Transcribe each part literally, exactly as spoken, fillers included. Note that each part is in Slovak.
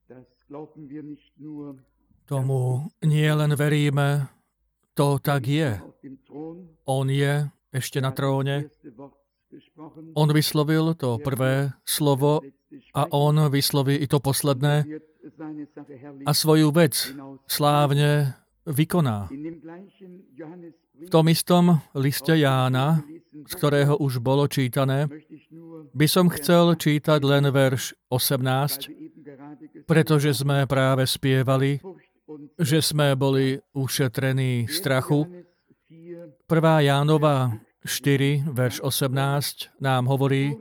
Tomu nie len veríme, to tak je. On je ešte na tróne. On vyslovil to prvé slovo a on vysloví i to posledné a svoju vec slávne vykoná. V tom istom liste Jána, z ktorého už bolo čítané, by som chcel čítať len verš osemnásť, pretože sme práve spievali, že sme boli ušetrení strachu. prvá Jánova štyri, verš osemnásť nám hovorí,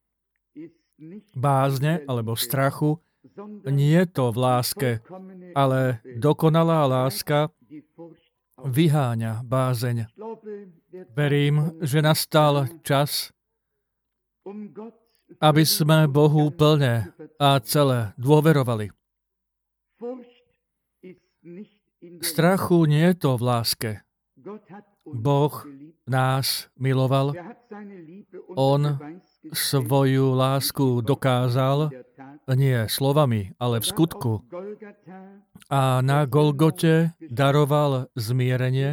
bázne alebo strachu nie je to v láske, ale dokonalá láska vyháňa bázeň. Verím, že nastal čas, aby sme Bohu plne a celé dôverovali. Strachu nie je to v láske. Boh nás miloval. On svoju lásku dokázal nie slovami, ale v skutku. A na Golgote daroval zmierenie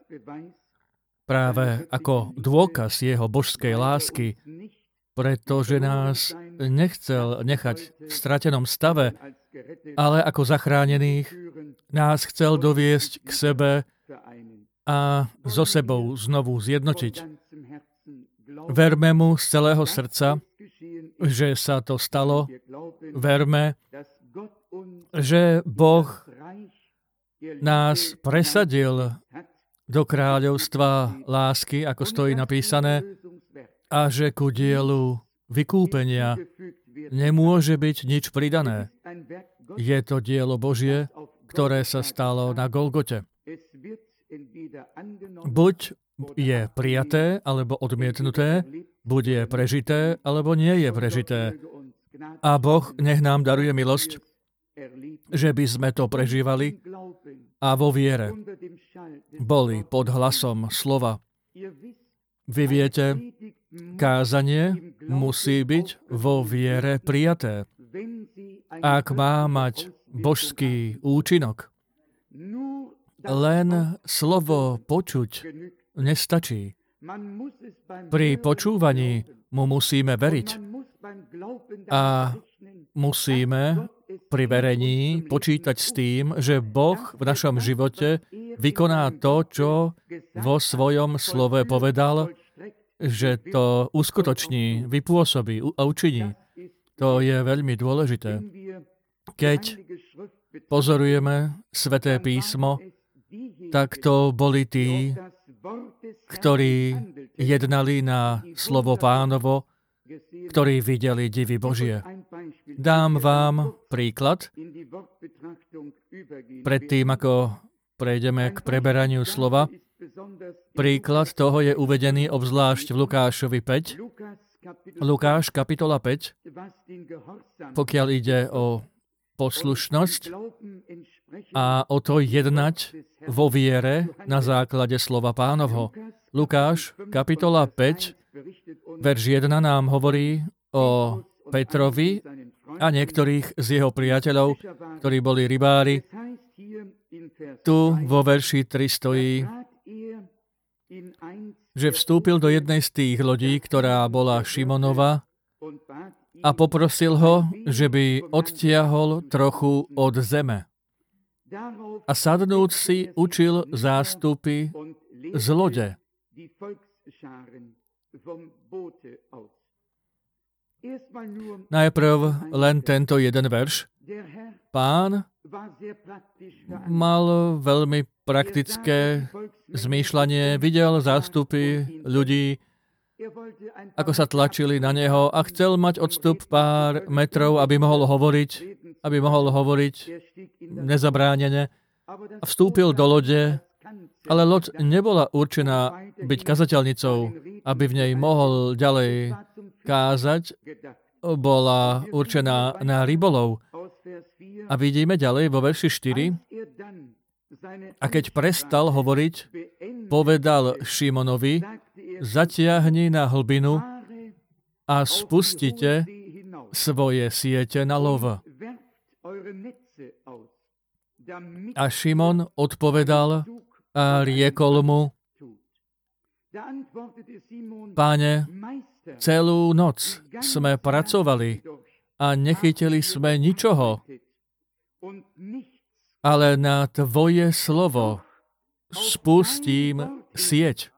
práve ako dôkaz jeho božskej lásky, pretože nás nechcel nechať v stratenom stave, ale ako zachránených nás chcel doviesť k sebe a so sebou znovu zjednotiť. Verme mu z celého srdca, že sa to stalo. Verme, že Boh nás presadil do kráľovstva lásky, ako stojí napísané, a že ku dielu vykúpenia nemôže byť nič pridané. Je to dielo Božie, ktoré sa stalo na Golgote. Buď je prijaté, alebo odmietnuté, buď je prežité, alebo nie je prežité. A Boh nech nám daruje milosť, že by sme to prežívali a vo viere boli pod hlasom slova. Vy viete, kázanie musí byť vo viere prijaté, ak má mať božský účinok. Len slovo počuť nestačí. Pri počúvaní mu musíme veriť a musíme pri verení počítať s tým, že Boh v našom živote vykoná to, čo vo svojom slove povedal, že to uskutoční, vypôsobí a učiní. To je veľmi dôležité. Keď pozorujeme Sväté písmo, tak to boli tí, ktorí jednali na slovo Pánovo, ktorí videli divy Božie. Dám vám príklad, predtým ako prejdeme k preberaniu slova. Príklad toho je uvedený obzvlášť v Lukášovi päť. Lukáš, kapitola päť, pokiaľ ide o poslušnosť a o to jednať vo viere na základe slova Pánovho. Lukáš, kapitola päť, verš jeden nám hovorí o Petrovi a niektorých z jeho priateľov, ktorí boli rybári. Tu vo verši tri stojí, že vstúpil do jednej z tých lodí, ktorá bola Šimonova, a poprosil ho, že by odtiahol trochu od zeme. A sadnúc si učil zástupy z lode. Najprv len tento jeden verš. Pán mal veľmi praktické zmýšľanie, videl zástupy ľudí, ako sa tlačili na neho a chcel mať odstup pár metrov, aby mohol hovoriť, aby mohol hovoriť nezabránene. A vstúpil do lode, ale loď nebola určená byť kazateľnicou, aby v nej mohol ďalej kázať, bola určená na rybolov. A vidíme ďalej vo verši štyri. A keď prestal hovoriť, povedal Šimonovi, zatiahni na hlbinu a spustite svoje siete na lov. A Šimon odpovedal a riekol mu: Páne, celú noc sme pracovali a nechytili sme ničoho, ale na Tvoje slovo spustím sieť.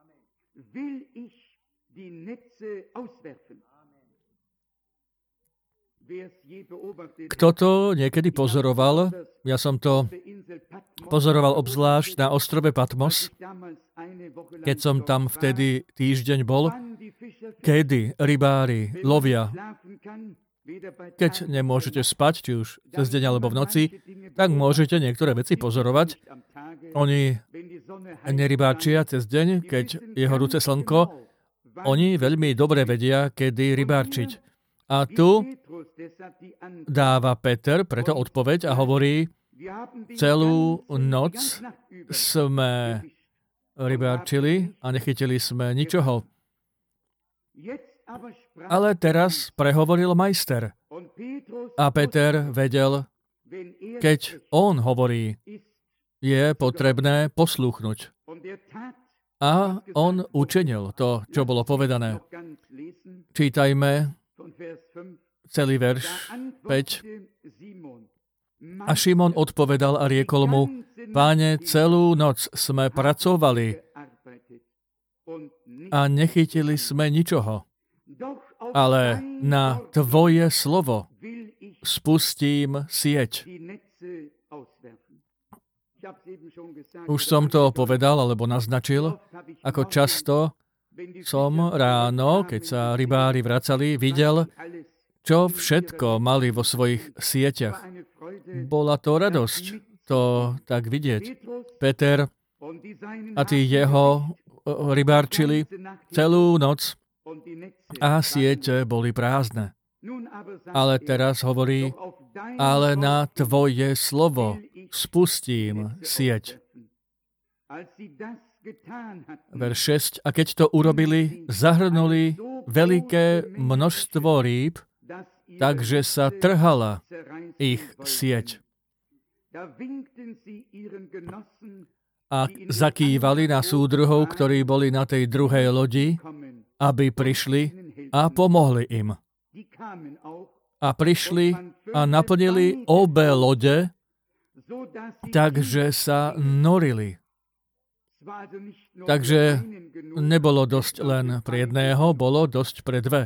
Kto to niekedy pozoroval? Ja som to pozoroval obzvlášť na ostrove Patmos, keď som tam vtedy týždeň bol, kedy rybári lovia. Keď nemôžete spať, či už cez deň alebo v noci, tak môžete niektoré veci pozorovať. Oni nerybáčia cez deň, keď je horúce slnko. Oni veľmi dobre vedia, kedy rybárčiť. A tu dáva Peter preto odpoveď a hovorí: celú noc sme rybárčili a nechytili sme ničoho. Ale teraz prehovoril majster. A Peter vedel, keď on hovorí, je potrebné poslúchnuť. A on učinil to, čo bolo povedané. Čítajme celý verš päť. A Šimon odpovedal a riekol mu: Páne, celú noc sme pracovali a nechytili sme ničoho, ale na Tvoje slovo spustím sieť. Už som to povedal, alebo naznačil, ako často som ráno, keď sa rybári vracali, videl, čo všetko mali vo svojich sieťach. Bola to radosť, to tak vidieť. Peter a tí jeho rybárčili celú noc a siete boli prázdne. Ale teraz hovorí: ale na Tvoje slovo spustím sieť. Verš šesť. A keď to urobili, zahrnuli veľké množstvo rýb, takže sa trhala ich sieť. A zakývali na súdruhov, ktorí boli na tej druhej lodi, aby prišli a pomohli im. A prišli a naplnili obe lode, takže sa norili. Takže nebolo dosť len pre jedného, bolo dosť pre dve.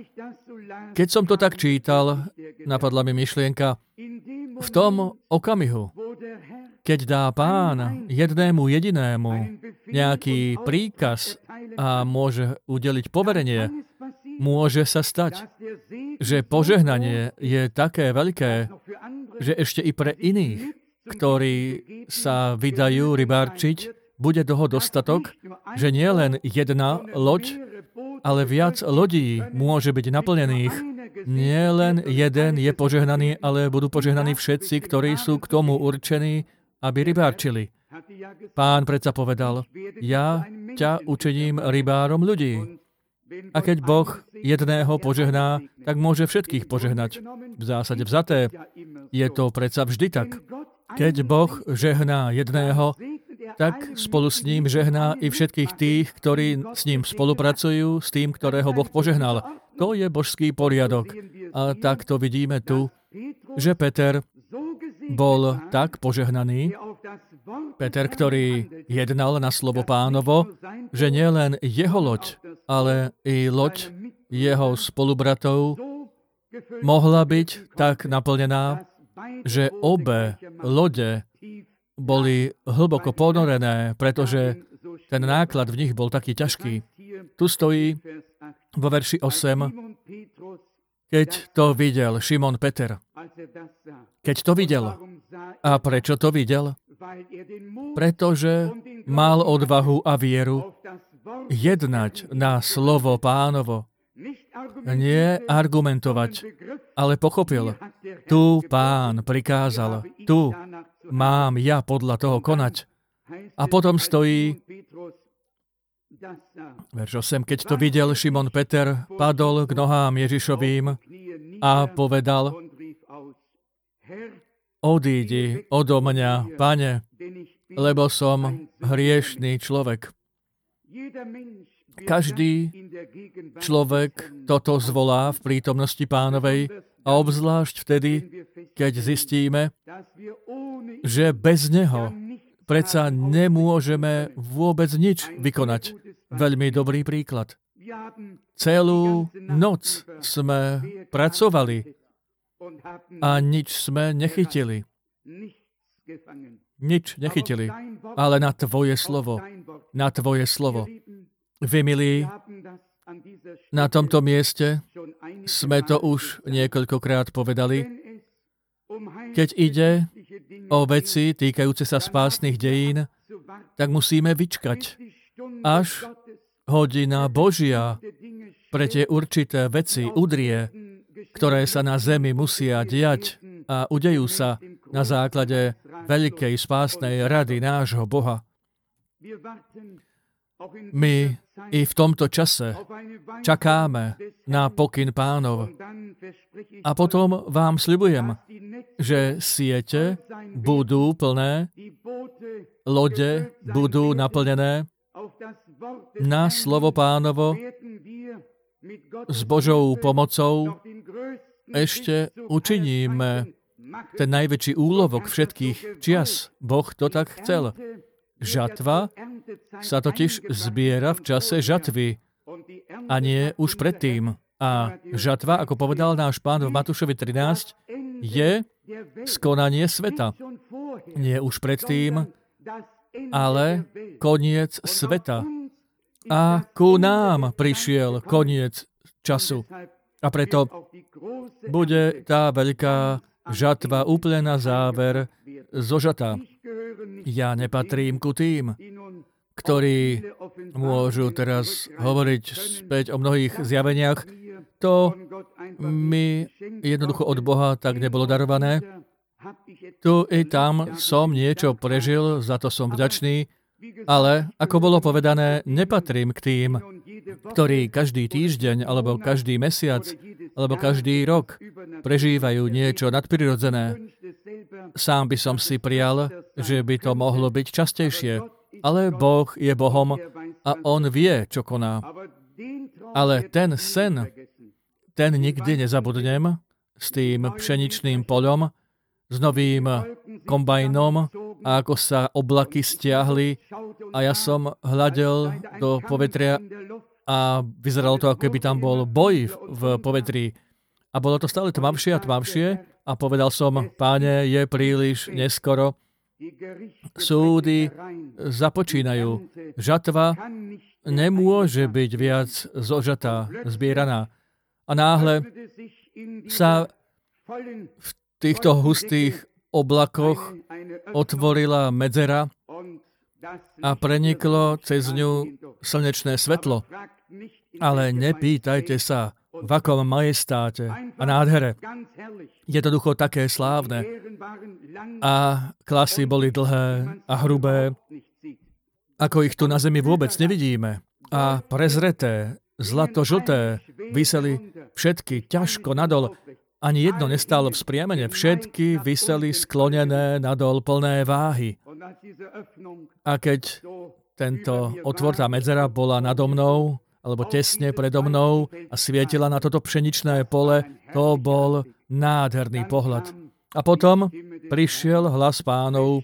Keď som to tak čítal, napadla mi myšlienka, v tom okamihu, keď dá Pán jednému jedinému nejaký príkaz a môže udeliť poverenie, môže sa stať, že požehnanie je také veľké, že ešte i pre iných, ktorí sa vydajú rybárčiť, bude toho dostatok, že nie len jedna loď, ale viac lodí môže byť naplnených. Nie len jeden je požehnaný, ale budú požehnaní všetci, ktorí sú k tomu určení, aby rybárčili. Pán predsa povedal: ja ťa učiním rybárom ľudí. A keď Boh jedného požehná, tak môže všetkých požehnať. V zásade vzaté je to predsa vždy tak. Keď Boh žehná jedného, tak spolu s ním žehná i všetkých tých, ktorí s ním spolupracujú, s tým, ktorého Boh požehnal. To je božský poriadok. A tak to vidíme tu, že Peter bol tak požehnaný, Peter, ktorý jednal na slovo Pánovo, že nielen jeho loď, ale i loď jeho spolubratov mohla byť tak naplnená, že obe lode boli hlboko ponorené, pretože ten náklad v nich bol taký ťažký. Tu stojí vo verši osem, keď to videl Šimon Peter. Keď to videl. A prečo to videl? Pretože mal odvahu a vieru jednať na slovo Pánovo. Nie argumentovať, ale pochopil. Tu Pán prikázal, tu mám ja podľa toho konať. A potom stojí verš osem. Keď to videl Šimon Peter, padol k nohám Ježišovým a povedal: odídi odo mňa, Pane, lebo som hriešný človek. Každý človek toto zvolá v prítomnosti Pánovej a obzvlášť vtedy, keď zistíme, že bez Neho predsa nemôžeme vôbec nič vykonať. Veľmi dobrý príklad. Celú noc sme pracovali a nič sme nechytili. Nič nechytili, ale na Tvoje slovo. Na Tvoje slovo. Vy, milí, na tomto mieste sme to už niekoľkokrát povedali. Keď ide o veci týkajúce sa spásnych dejín, tak musíme vyčkať, až hodina Božia pre tie určité veci udrie, ktoré sa na zemi musia diať a udejú sa na základe veľkej spásnej rady nášho Boha. My i v tomto čase čakáme na pokyn Pánov. A potom vám sľubujem, že siete budú plné, lode budú naplnené na slovo Pánovo s Božou pomocou. Ešte učiníme ten najväčší úlovok všetkých čias. Boh to tak chcel. Žatva sa totiž zbiera v čase žatvy a nie už predtým. A žatva, ako povedal náš Pán v Matúšovi trinásť, je skonanie sveta. Nie už predtým, ale koniec sveta. A ku nám prišiel koniec času. A preto bude tá veľká žatva úplne na záver zožatá. Ja nepatrím ku tým, ktorí môžu teraz hovoriť späť o mnohých zjaveniach. To mi jednoducho od Boha tak nebolo darované. Tu i tam som niečo prežil, za to som vďačný, ale ako bolo povedané, nepatrím k tým, ktorí každý týždeň, alebo každý mesiac, alebo každý rok prežívajú niečo nadprirodzené. Sám by som si prijal, že by to mohlo byť častejšie, ale Boh je Bohom a On vie, čo koná. Ale ten sen, ten nikdy nezabudnem, s tým pšeničným poľom, s novým kombajnom a ako sa oblaky stiahli a ja som hľadel do povetria a vyzeralo to, ako keby tam bol boj v povetrí. A bolo to stále tmavšie a tmavšie a povedal som, Páne, je príliš neskoro. Súdy započínajú. Žatva nemôže byť viac zožatá, zbieraná. A náhle sa v týchto hustých oblakoch otvorila medzera a preniklo cez ňu slnečné svetlo. Ale nepýtajte sa, v akom majestáte a nádhere. Jednoducho také slávne. A klasy boli dlhé a hrubé, ako ich tu na zemi vôbec nevidíme. A prezreté, zlato-žlté, viseli všetky ťažko nadol. Ani jedno nestálo v spriamene. Všetky viseli sklonené nadol plné váhy. A keď tento otvor, tá medzera bola nado mnou, alebo tesne predo mnou a svietila na toto pšeničné pole, to bol nádherný pohľad. A potom prišiel hlas Pánov,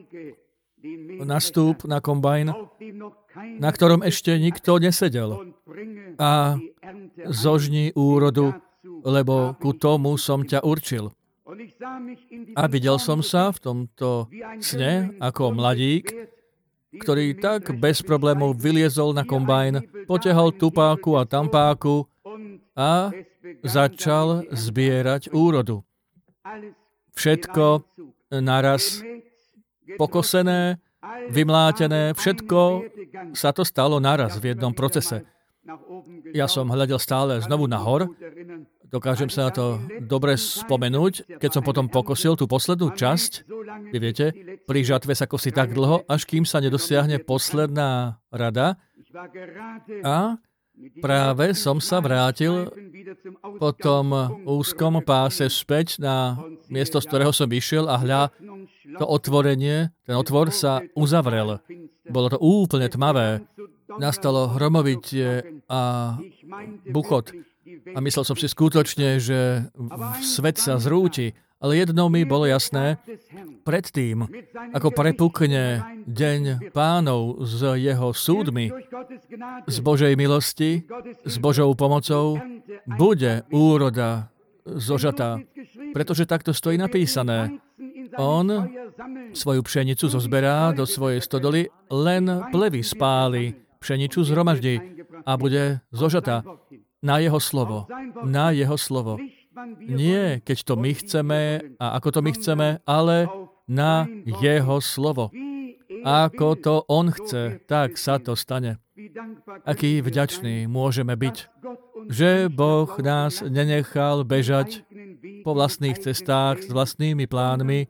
nastúp na kombajn, na ktorom ešte nikto nesedel. A zožni úrodu, lebo ku tomu som ťa určil. A videl som sa v tomto sne ako mladík, ktorý tak bez problémov vyliezol na kombajn, potiahol tupáku a tampáku a začal zbierať úrodu. Všetko naraz pokosené, vymlátené, všetko sa to stalo naraz v jednom procese. Ja som hľadel stále znovu nahor, dokážem sa na to dobre spomenúť, keď som potom pokosil tú poslednú časť. Vy viete, pri žatve sa kosí tak dlho, až kým sa nedosiahne posledná rada. A práve som sa vrátil po tom úzkom páse späť na miesto, z ktorého som išiel a hľa, to otvorenie, ten otvor sa uzavrel. Bolo to úplne tmavé. Nastalo hromovitie a buchot. A myslel som si skutočne, že svet sa zrúti. Ale jedno mi bolo jasné, predtým, ako prepukne deň Pánov s jeho súdmi, z Božej milosti, s Božou pomocou, bude úroda zožatá. Pretože takto stojí napísané. On svoju pšenicu zozberá do svojej stodoly, len plevy spáli, pšenicu zhromaždí a bude zožatá. Na jeho slovo. Na jeho slovo. Nie, keď to my chceme a ako to my chceme, ale na jeho slovo. Ako to on chce, tak sa to stane. Aký vďačný môžeme byť, že Boh nás nenechal bežať po vlastných cestách s vlastnými plánmi,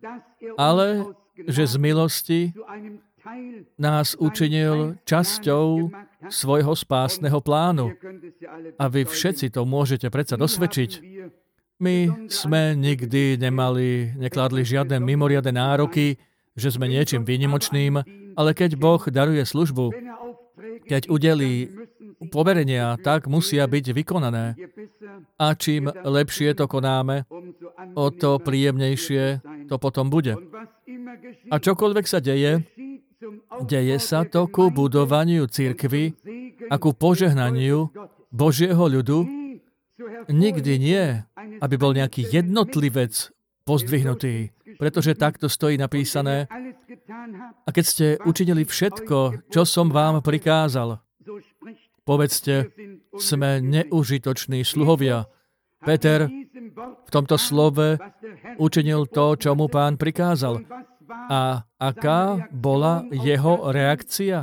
ale že z milosti nás učinil časťou svojho spásneho plánu. A vy všetci to môžete predsa dosvedčiť. My sme nikdy nemali, nekladli žiadne mimoriadne nároky, že sme niečím výnimočným, ale keď Boh daruje službu, keď udelí poverenia, tak musia byť vykonané. A čím lepšie to konáme, o to príjemnejšie to potom bude. A čokoľvek sa deje, deje sa to ku budovaniu cirkvi a ku požehnaniu Božieho ľudu. Nikdy nie, aby bol nejaký jednotlivec pozdvihnutý, pretože takto stojí napísané. A keď ste učinili všetko, čo som vám prikázal, povedzte, sme neužitoční sluhovia. Peter v tomto slove učinil to, čo mu Pán prikázal. A aká bola jeho reakcia?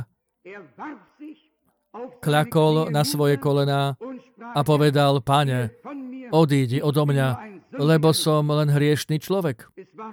Kľakol na svoje kolená a povedal, Pane, odídi odo mňa, lebo som len hriešný človek.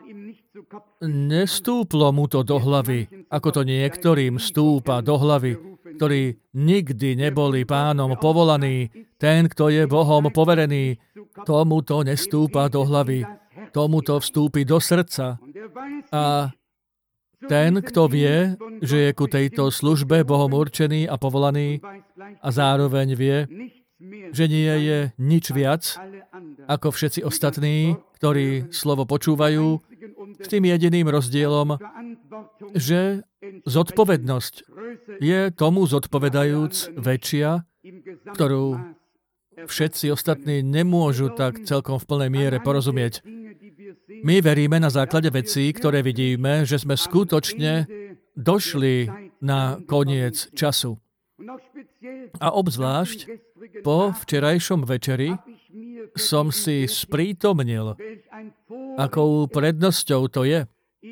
Nestúplo mu to do hlavy, ako to niektorým stúpa do hlavy, ktorí nikdy neboli Pánom povolaní. Ten, kto je Bohom poverený, tomu to nestúpa do hlavy, tomu to vstúpi do srdca. A ten, kto vie, že je ku tejto službe Bohom určený a povolaný a zároveň vie, že nie je nič viac ako všetci ostatní, ktorí slovo počúvajú, s tým jediným rozdielom, že zodpovednosť je tomu zodpovedajúc väčšia, ktorú všetci ostatní nemôžu tak celkom v plnej miere porozumieť. My veríme na základe vecí, ktoré vidíme, že sme skutočne došli na koniec času. A obzvlášť po včerajšom večeri som si sprítomnil, akou prednosťou to je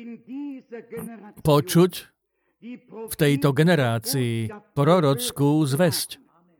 počuť v tejto generácii prorockú zvesť.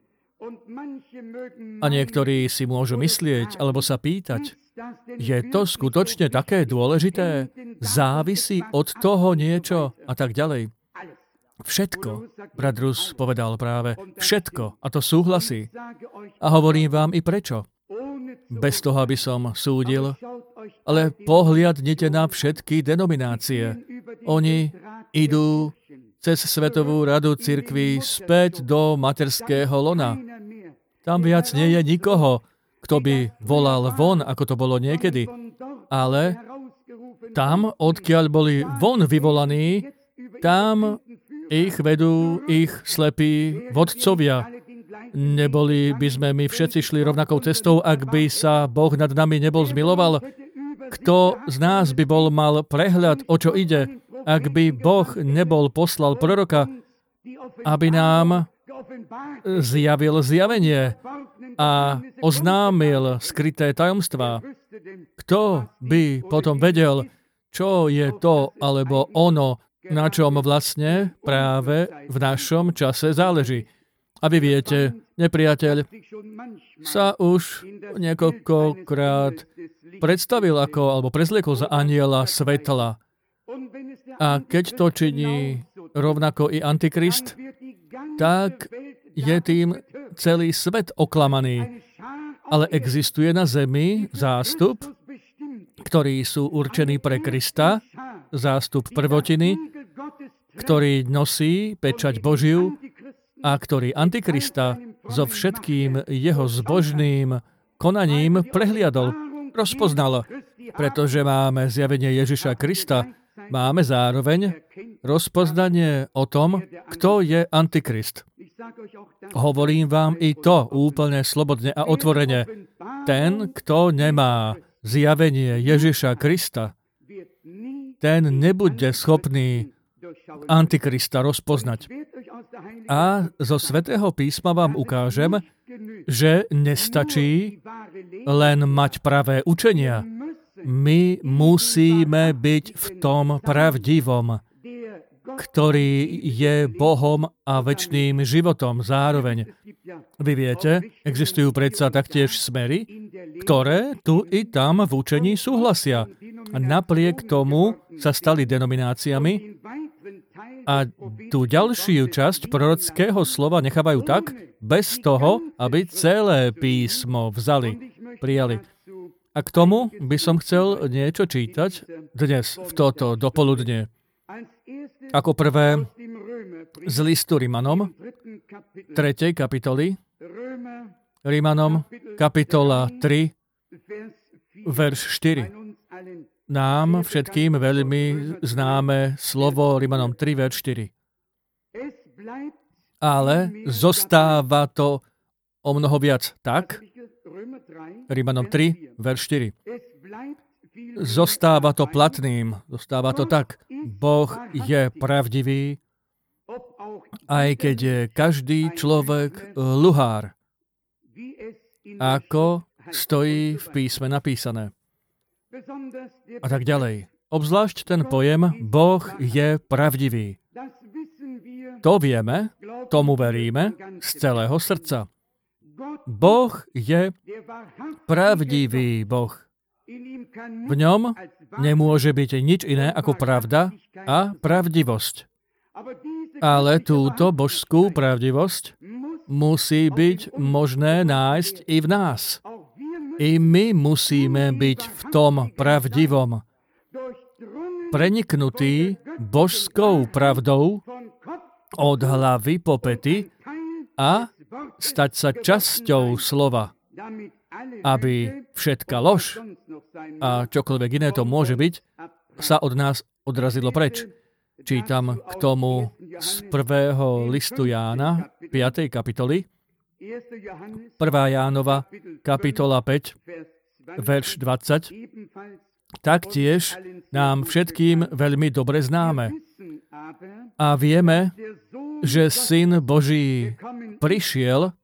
A niektorí si môžu myslieť alebo sa pýtať, je to skutočne také dôležité? Závisí od toho niečo a tak ďalej. Všetko, brat Rus povedal práve, všetko, a to súhlasí. A hovorím vám i prečo. Bez toho, aby som súdil, ale pohliadnite na všetky denominácie. Oni idú cez Svetovú radu cirkví späť do materského lona. Tam viac nie je nikoho, kto by volal von, ako to bolo niekedy. Ale tam, odkiaľ boli von vyvolaní, tam ich vedú ich slepí vodcovia. Neboli by sme my všetci šli rovnakou cestou, ak by sa Boh nad nami nebol zmiloval? Kto z nás by bol mal prehľad, o čo ide, ak by Boh nebol poslal proroka, aby nám zjavil zjavenie a oznámil skryté tajomstvá? Kto by potom vedel, čo je to alebo ono, na čom vlastne práve v našom čase záleží? A vy viete, nepriateľ sa už niekoľkokrát predstavil ako, alebo prezliekol za anjela svetla. A keď to činí rovnako i Antikrist, tak je tým celý svet oklamaný. Ale existuje na zemi zástup, ktorí sú určení pre Krista, zástup prvotiny, ktorý nosí pečať Božiu a ktorý Antikrista so všetkým jeho zbožným konaním prehliadol, rozpoznal. Pretože máme zjavenie Ježiša Krista, máme zároveň rozpoznanie o tom, kto je Antikrist. Hovorím vám i to úplne slobodne a otvorene. Ten, kto nemá zjavenie Ježiša Krista, ten nebude schopný Antikrista rozpoznať. A zo Svätého písma vám ukážem, že nestačí len mať pravé učenia. My musíme byť v tom pravdivom, ktorý je Bohom a večným životom zároveň. Vy viete, existujú predsa taktiež smery, ktoré tu i tam v učení súhlasia. A napriek tomu sa stali denomináciami a tú ďalšiu časť prorockého slova nechávajú tak, bez toho, aby celé písmo vzali, prijali. A k tomu by som chcel niečo čítať dnes, v toto dopoludne. Ako prvé z listu Rimanom, tretej kapitoly, Rimanom, kapitola tri, verš štyri. Nám všetkým veľmi známe slovo Rimanom tri, verš štyri. Ale zostáva to o mnoho viac tak, Rimanom tri, verš štyri. Zostáva to platným, zostáva to tak. Boh je pravdivý, aj keď je každý človek luhár, ako stojí v písme napísané. A tak ďalej. Obzvlášť ten pojem Boh je pravdivý. To vieme, tomu veríme z celého srdca. Boh je pravdivý Boh. V ňom nemôže byť nič iné ako pravda a pravdivosť. Ale túto božskú pravdivosť musí byť možné nájsť i v nás. I my musíme byť v tom pravdivom, preniknutí božskou pravdou od hlavy po pety a stať sa časťou slova, aby všetka lož a čokoľvek iné to môže byť, sa od nás odrazilo preč. Čítam k tomu z prvého listu Jána, piatej kapitoly, prvá Jánova, kapitola päť, verš dvadsať. Taktiež nám všetkým veľmi dobre známe. A vieme, že Syn Boží prišiel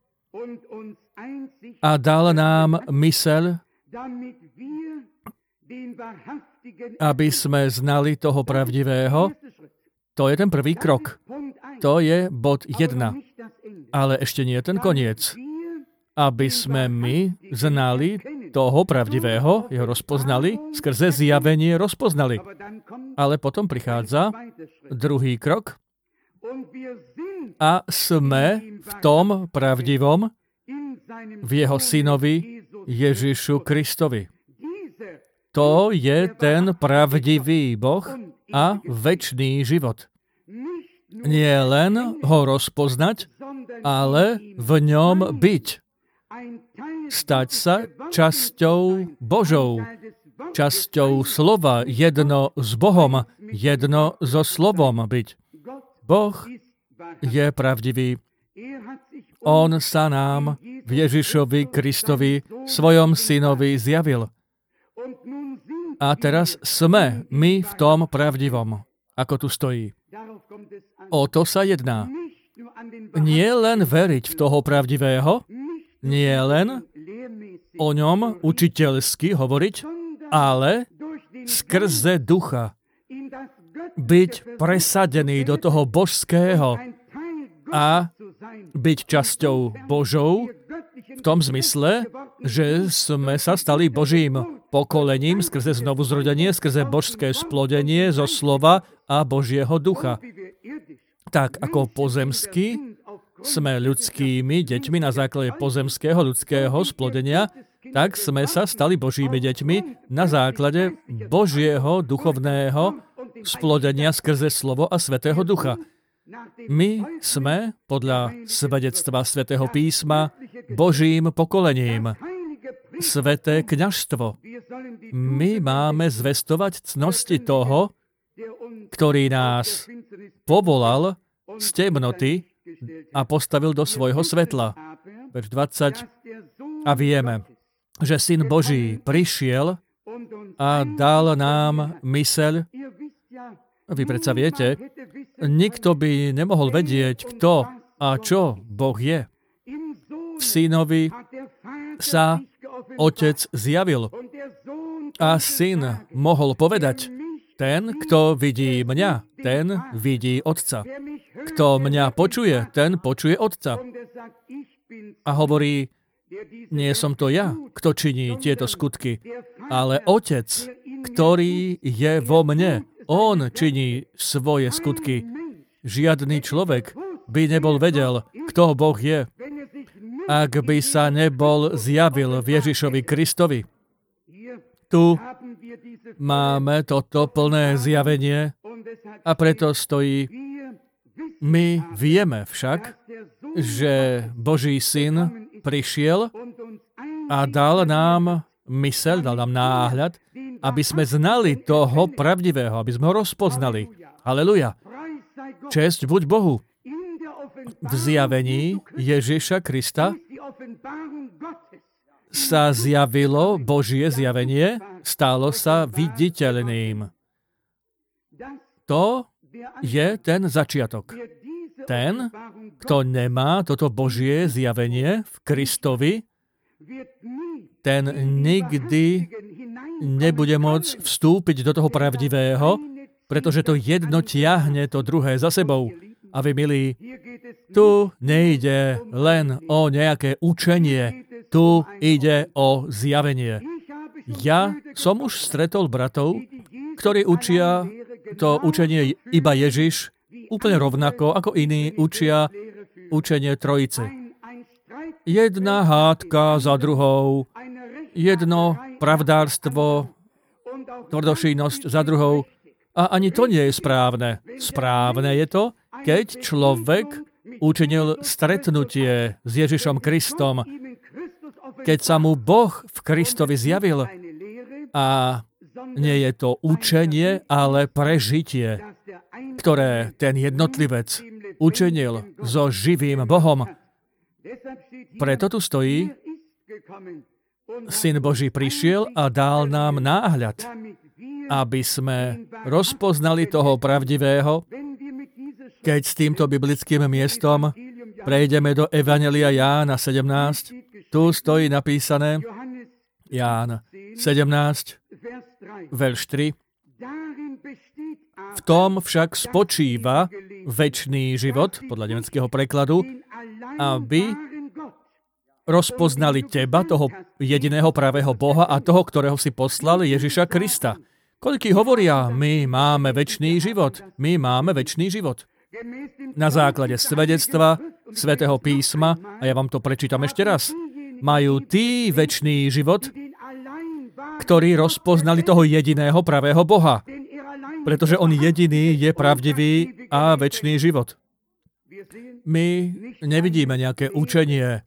a dal nám myseľ, aby sme znali toho pravdivého. To je ten prvý krok. To je bod jedna. Ale ešte nie je ten koniec. Aby sme my znali toho pravdivého, jeho rozpoznali, skrze zjavenie rozpoznali. Ale potom prichádza druhý krok a sme v tom pravdivom, v jeho synovi Ježišu Kristovi. To je ten pravdivý Boh a večný život. Nie len ho rozpoznať, ale v ňom byť. Stať sa časťou Božou, časťou slova, jedno s Bohom, jedno so slovom byť. Boh je pravdivý. On sa nám v Ježišovi Kristovi, svojom synovi, zjavil. A teraz sme my v tom pravdivom, ako tu stojí. O to sa jedná. Nie len veriť v toho pravdivého, nie len o ňom učiteľsky hovoriť, ale skrze ducha byť presadený do toho božského a byť časťou Božou v tom zmysle, že sme sa stali Božím pokolením skrze znovuzrodenie, skrze božské splodenie zo slova a Božieho ducha. Tak ako pozemský sme ľudskými deťmi na základe pozemského ľudského splodenia, tak sme sa stali Božími deťmi na základe Božieho duchovného splodenia skrze slovo a Svätého Ducha. My sme podľa svedectva Svätého písma Božím pokolením, Sväté kňazstvo. My máme zvestovať cnosti toho, ktorý nás povolal z temnoty a postavil do svojho svetla. Verš dvadsať. A vieme, že Syn Boží prišiel a dal nám myseľ. Vy predsa viete, nikto by nemohol vedieť, kto a čo Boh je. V Synovi sa Otec zjavil a Syn mohol povedať, ten, kto vidí mňa, ten vidí Otca. Kto mňa počuje, ten počuje Otca. A hovorí, nie som to ja, kto činí tieto skutky, ale Otec, ktorý je vo mne. On činí svoje skutky. Žiadny človek by nebol vedel, kto Boh je, ak by sa nebol zjavil v Ježišovi Kristovi. Tu máme toto plné zjavenie a preto stojí. My vieme však, že Boží Syn prišiel a dal nám myseľ, dal nám náhľad, aby sme znali toho pravdivého, aby sme ho rozpoznali. Haleluja. Česť buď Bohu. V zjavení Ježiša Krista sa zjavilo Božie zjavenie, stalo sa viditeľným. To je ten začiatok. Ten, kto nemá toto Božie zjavenie v Kristovi, ten nikdy nebude môcť vstúpiť do toho pravdivého, pretože to jedno tiahne to druhé za sebou. A vy, milí, tu nejde len o nejaké učenie, tu ide o zjavenie. Ja som už stretol bratov, ktorí učia to učenie iba Ježiš úplne rovnako, ako iní učia učenie Trojice. Jedna hádka za druhou, jedno pravdárstvo, tvrdošínosť za druhou. A ani to nie je správne. Správne je to, keď človek učinil stretnutie s Ježišom Kristom, keď sa mu Boh v Kristovi zjavil. A nie je to učenie, ale prežitie, ktoré ten jednotlivec učinil so živým Bohom. Preto tu stojí, Syn Boží prišiel a dal nám náhľad, aby sme rozpoznali toho pravdivého. Keď s týmto biblickým miestom prejdeme do Evanjelia Jána sedemnásť, tu stojí napísané Ján sedemnásť, verš tri. V tom však spočíva večný život, podľa nemeckého prekladu, aby rozpoznali teba, toho jediného pravého Boha a toho, ktorého si poslal, Ježiša Krista. Koľký hovoria, my máme večný život, my máme večný život. Na základe svedectva Svätého písma, a ja vám to prečítam ešte raz, majú tí večný život, ktorí rozpoznali toho jediného pravého Boha, pretože on jediný je pravdivý a večný život. My nevidíme nejaké učenie,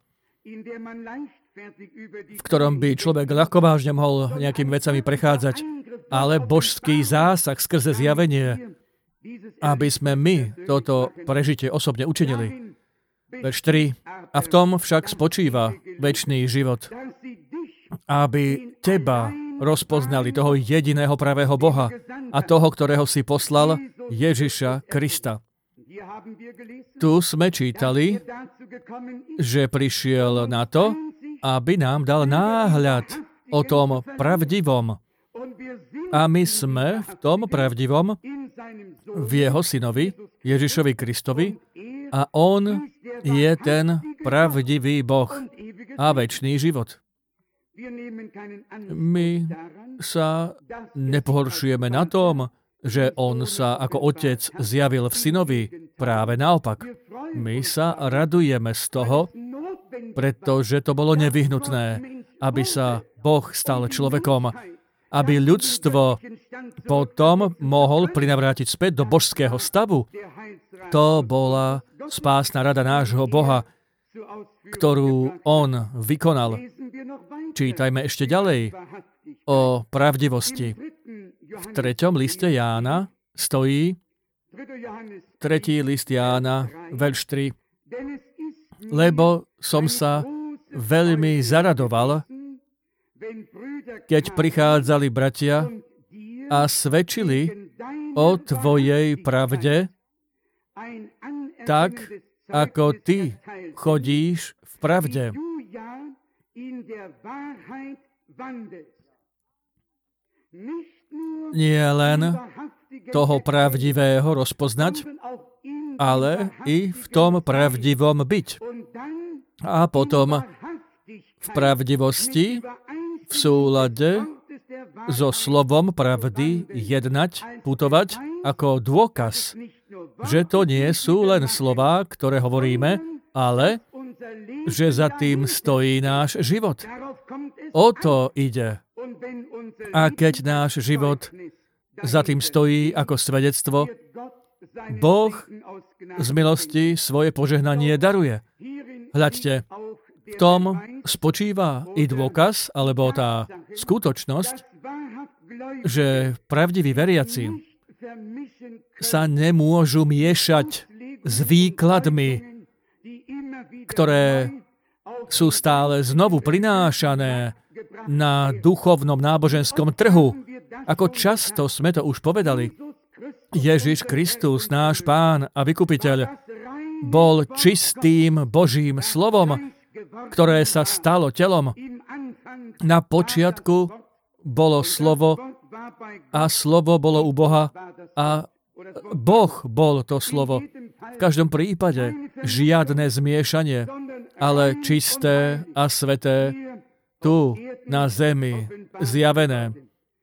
v ktorom by človek ľahkovážne mohol nejakými vecami prechádzať, ale božský zásah skrze zjavenie, aby sme my toto prežitie osobne učinili. Verš tri. A v tom však spočíva večný život, aby teba rozpoznali toho jediného pravého Boha a toho, ktorého si poslal, Ježiša Krista. Tu sme čítali, že prišiel na to, aby nám dal náhľad o tom pravdivom. A my sme v tom pravdivom v jeho synovi, Ježišovi Kristovi, a on je ten pravdivý Boh a večný život. My sa nepohoršujeme na tom, že on sa ako otec zjavil v synovi, Práve naopak. My sa radujeme z toho, pretože to bolo nevyhnutné, aby sa Boh stal človekom, aby ľudstvo potom mohol prinavrátiť späť do božského stavu. To bola spásna rada nášho Boha, ktorú on vykonal. Čítajme ešte ďalej o pravdivosti. V treťom liste Jána stojí, tretí list Jána, verš tri. Lebo som sa veľmi zaradoval, keď prichádzali bratia a svedčili o tvojej pravde, tak ako ty chodíš v pravde. Nie len toho pravdivého rozpoznať, ale i v tom pravdivom byť. A potom v pravdivosti, v súlade so slovom pravdy jednať, putovať ako dôkaz, že to nie sú len slová, ktoré hovoríme, ale že za tým stojí náš život. O to ide. A keď náš život za tým stojí ako svedectvo, Boh z milosti svoje požehnanie daruje. Hľaďte, v tom spočíva i dôkaz, alebo tá skutočnosť, že pravdiví veriaci sa nemôžu miešať s výkladmi, ktoré sú stále znovu prinášané na duchovnom náboženskom trhu. Ako často sme to už povedali, Ježiš Kristus, náš Pán a Vykupiteľ, bol čistým Božím slovom, ktoré sa stalo telom. Na počiatku bolo slovo a slovo bolo u Boha a Boh bol to slovo. V každom prípade žiadne zmiešanie, ale čisté a sveté tu na zemi zjavené.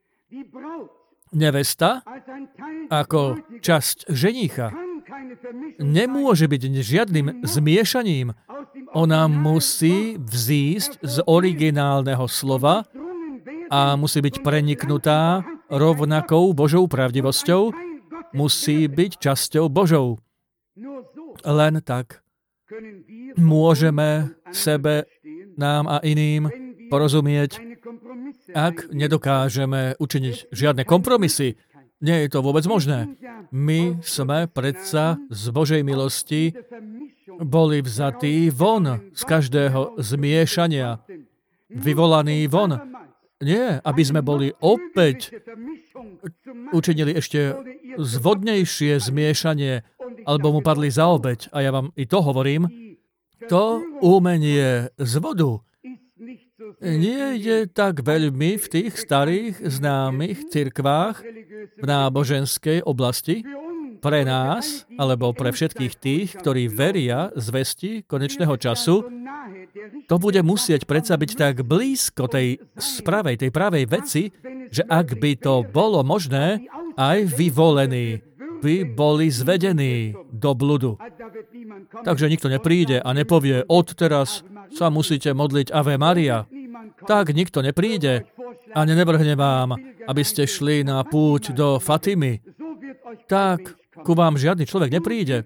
Nevesta ako časť ženícha nemôže byť žiadnym zmiešaním. Ona musí vzísť z originálneho slova a musí byť preniknutá rovnakou Božou pravdivosťou, musí byť časťou Božou. Len tak môžeme sebe, nám a iným porozumieť, ak nedokážeme učiniť žiadne kompromisy. Nie je to vôbec možné. My sme predsa z Božej milosti boli vzatí von z každého zmiešania. Vyvolaní von. Nie, aby sme boli opäť učinili ešte zvodnejšie zmiešanie, alebo mu padli za obeť. A ja vám i to hovorím, to umenie z vodu nie je tak veľmi v tých starých známych cirkvách v náboženskej oblasti pre nás, alebo pre všetkých tých, ktorí veria zvesti konečného času. To bude musieť predsa byť tak blízko tej spravej, tej pravej veci, že ak by to bolo možné, aj vyvolení by boli zvedení do bludu. Takže nikto nepríde a nepovie, odteraz sa musíte modliť Ave Maria. Tak nikto nepríde a nenavrhne vám, aby ste šli na púť do Fatimy. Tak ku vám žiadny človek nepríde.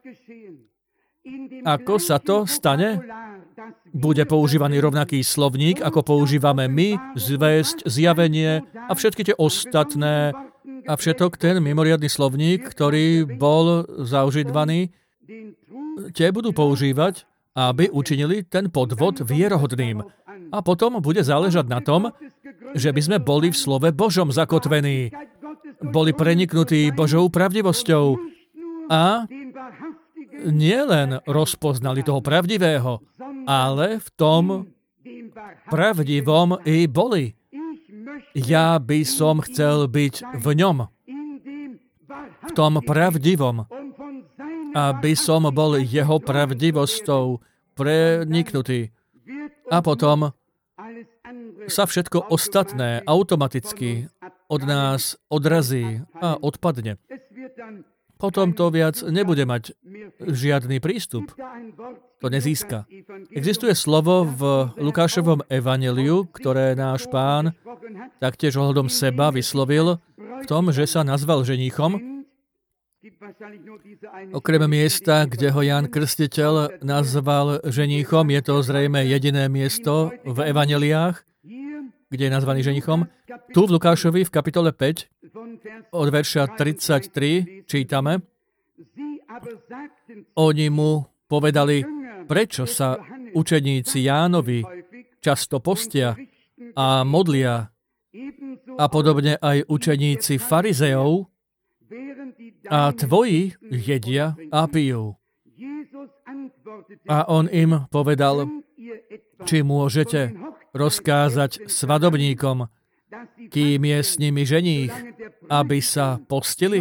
Ako sa to stane? Bude používaný rovnaký slovník, ako používame my, zvesť, zjavenie a všetky tie ostatné a všetok ten mimoriadny slovník, ktorý bol zaužívaný, tie budú používať, aby učinili ten podvod vierohodným. A potom bude záležať na tom, že by sme boli v slove Božom zakotvení. Boli preniknutí Božou pravdivosťou a nielen rozpoznali toho pravdivého, ale v tom pravdivom i boli. Ja by som chcel byť v ňom, v tom pravdivom, aby som bol jeho pravdivosťou preniknutý. A potom sa všetko ostatné automaticky od nás odrazí a odpadne. Potom to viac nebude mať žiadny prístup. To nezíska. Existuje slovo v Lukášovom evanjeliu, ktoré náš Pán taktiež ohľadom seba vyslovil v tom, že sa nazval ženíchom. Okrem miesta, kde ho Ján Krstiteľ nazval ženíchom, je to zrejme jediné miesto v evanjeliách, kde je nazvaný ženíchom. Tu v Lukášovi v kapitole päť od verša tridsaťtri čítame: Oni mu povedali, prečo sa učeníci Jánovi často postia a modlia a podobne aj učeníci farizejov a tvoji jedia a pijú. A on im povedal, či môžete rozkázať svadobníkom, kým je s nimi ženích, aby sa postili?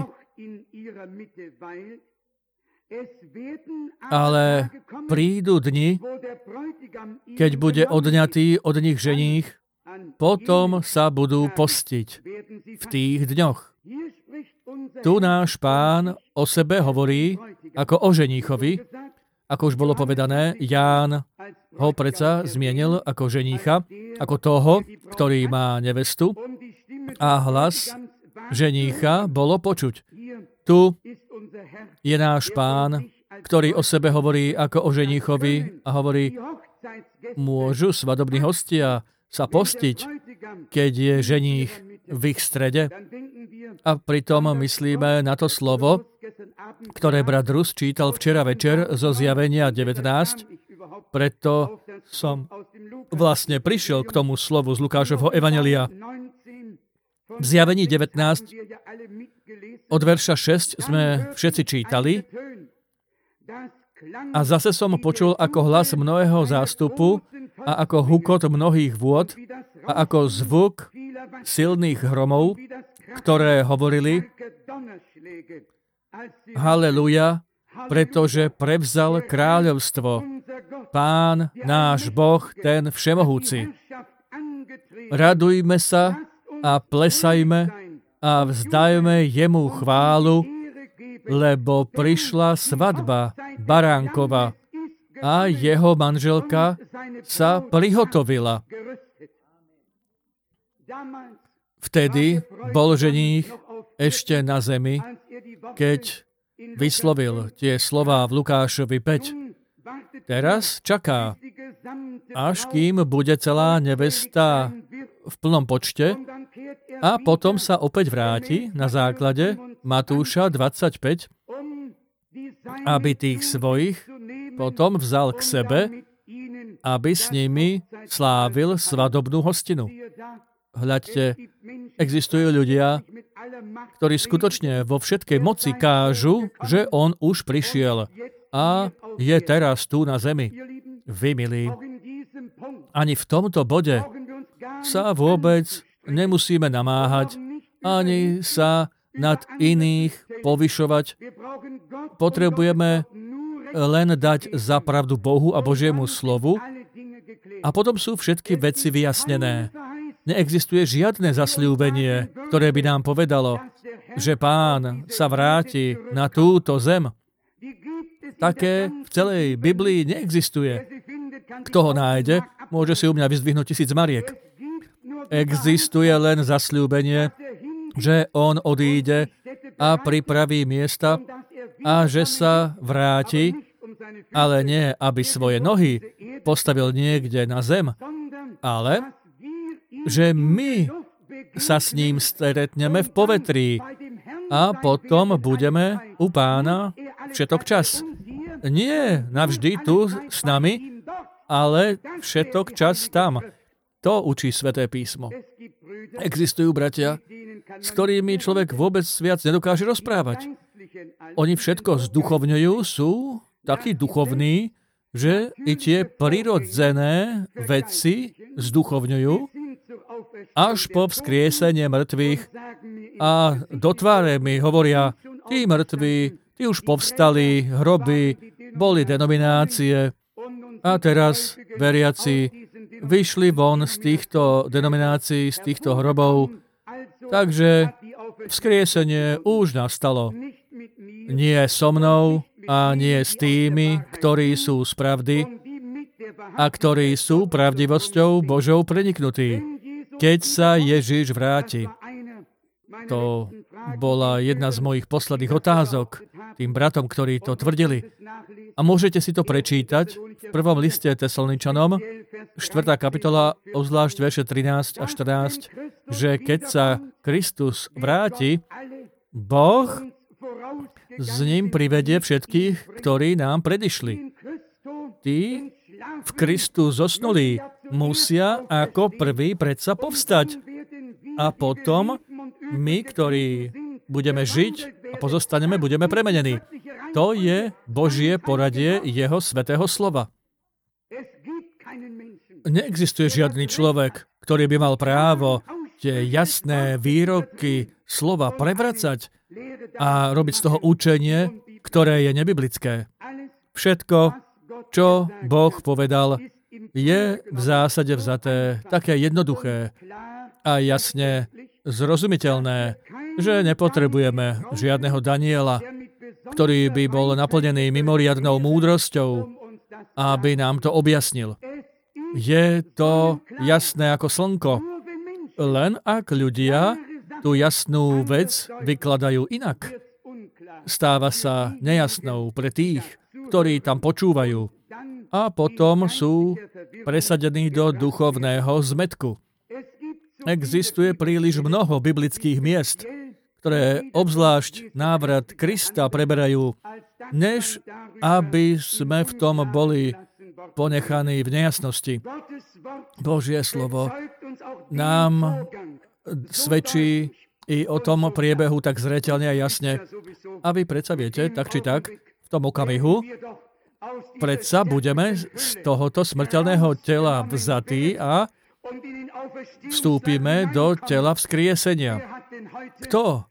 Ale prídu dni, keď bude odňatý od nich ženích, potom sa budú postiť v tých dňoch. Tu náš Pán o sebe hovorí ako o ženíchovi. Ako už bolo povedané, Ján ho predsa zmienil ako ženícha, ako toho, ktorý má nevestu, a hlas ženícha bolo počuť. Tu je náš Pán, ktorý o sebe hovorí ako o ženíchovi a hovorí, môžu svadobní hostia sa postiť, keď je ženích v ich strede? A pritom myslíme na to slovo, ktoré brat Rus čítal včera večer zo Zjavenia devätnásť, preto som vlastne prišiel k tomu slovu z Lukášovho evanjelia. V Zjavení devätnásť od verša šesť sme všetci čítali a zase som počul ako hlas mnohého zástupu a ako hukot mnohých vôd a ako zvuk silných hromov, ktoré hovorili Haleluja, pretože prevzal kráľovstvo Pán, náš Boh, ten všemohúci. Radujme sa a plesajme a vzdajme jemu chválu, lebo prišla svadba baránkova a jeho manželka sa prihotovila. Vtedy bol ženích ešte na zemi, keď vyslovil tie slová v Lukášovi päť. Teraz čaká, až kým bude celá nevesta v plnom počte a potom sa opäť vráti na základe Matúša dvadsaťpäť, aby tých svojich potom vzal k sebe, aby s nimi slávil svadobnú hostinu. Hľadte, existujú ľudia, ktorí skutočne vo všetkej moci kážu, že on už prišiel a je teraz tu na zemi. Vy, milí, ani v tomto bode sa vôbec nemusíme namáhať, ani sa nad iných povyšovať. Potrebujeme len dať za pravdu Bohu a Božiemu slovu a potom sú všetky veci vyjasnené. Neexistuje žiadne zasľúbenie, ktoré by nám povedalo, že Pán sa vráti na túto zem. Také v celej Biblii neexistuje. Kto ho nájde, môže si u mňa vyzdvihnúť tisíc mariek. Existuje len zasľúbenie, že on odíde a pripraví miesta a že sa vráti, ale nie, aby svoje nohy postavil niekde na zem, ale že my sa s ním stretneme v povetrí a potom budeme u Pána všetok čas. Nie navždy tu s nami, ale všetok čas tam. To učí Sväté písmo. Existujú bratia, s ktorými človek vôbec viac nedokáže rozprávať. Oni všetko zduchovňujú, sú takí duchovní, že i tie prirodzené veci zduchovňujú, až po vzkriesenie mŕtvych a do tváre mi hovoria, tí mŕtvi, tí už povstali, hroby, boli denominácie a teraz veriaci vyšli von z týchto denominácií, z týchto hrobov, takže vzkriesenie už nastalo. Nie so mnou, a nie s tými, ktorí sú z pravdy a ktorí sú pravdivosťou Božou preniknutí, keď sa Ježiš vráti. To bola jedna z mojich posledných otázok tým bratom, ktorí to tvrdili. A môžete si to prečítať v prvom liste Tesaloničanom, štvrtá kapitola, obzvlášť verše trinásť a štrnásť, že keď sa Kristus vráti, Boh s ním privedie všetkých, ktorí nám predišli. Tí v Kristu zosnulí musia ako prví predsa povstať. A potom my, ktorí budeme žiť a pozostaneme, budeme premenení. To je Božie poradie jeho svätého slova. Neexistuje žiadny človek, ktorý by mal právo tie jasné výroky slova prevracať a robiť z toho učenie, ktoré je nebiblické. Všetko, čo Boh povedal, je v zásade vzaté také jednoduché a jasne zrozumiteľné, že nepotrebujeme žiadneho Daniela, ktorý by bol naplnený mimoriadnou múdrosťou, aby nám to objasnil. Je to jasné ako slnko, len ak ľudia tú jasnú vec vykladajú inak. Stáva sa nejasnou pre tých, ktorí tam počúvajú a potom sú presadení do duchovného zmätku. Existuje príliš mnoho biblických miest, ktoré obzvlášť návrat Krista preberajú, než aby sme v tom boli ponechaní v nejasnosti. Božie slovo nám svedčí i o tom priebehu tak zreteľne a jasne. A vy predsa viete, tak či tak, v tom okamihu, predsa budeme z tohoto smrteľného tela vzatí a vstúpime do tela vzkriesenia. Kto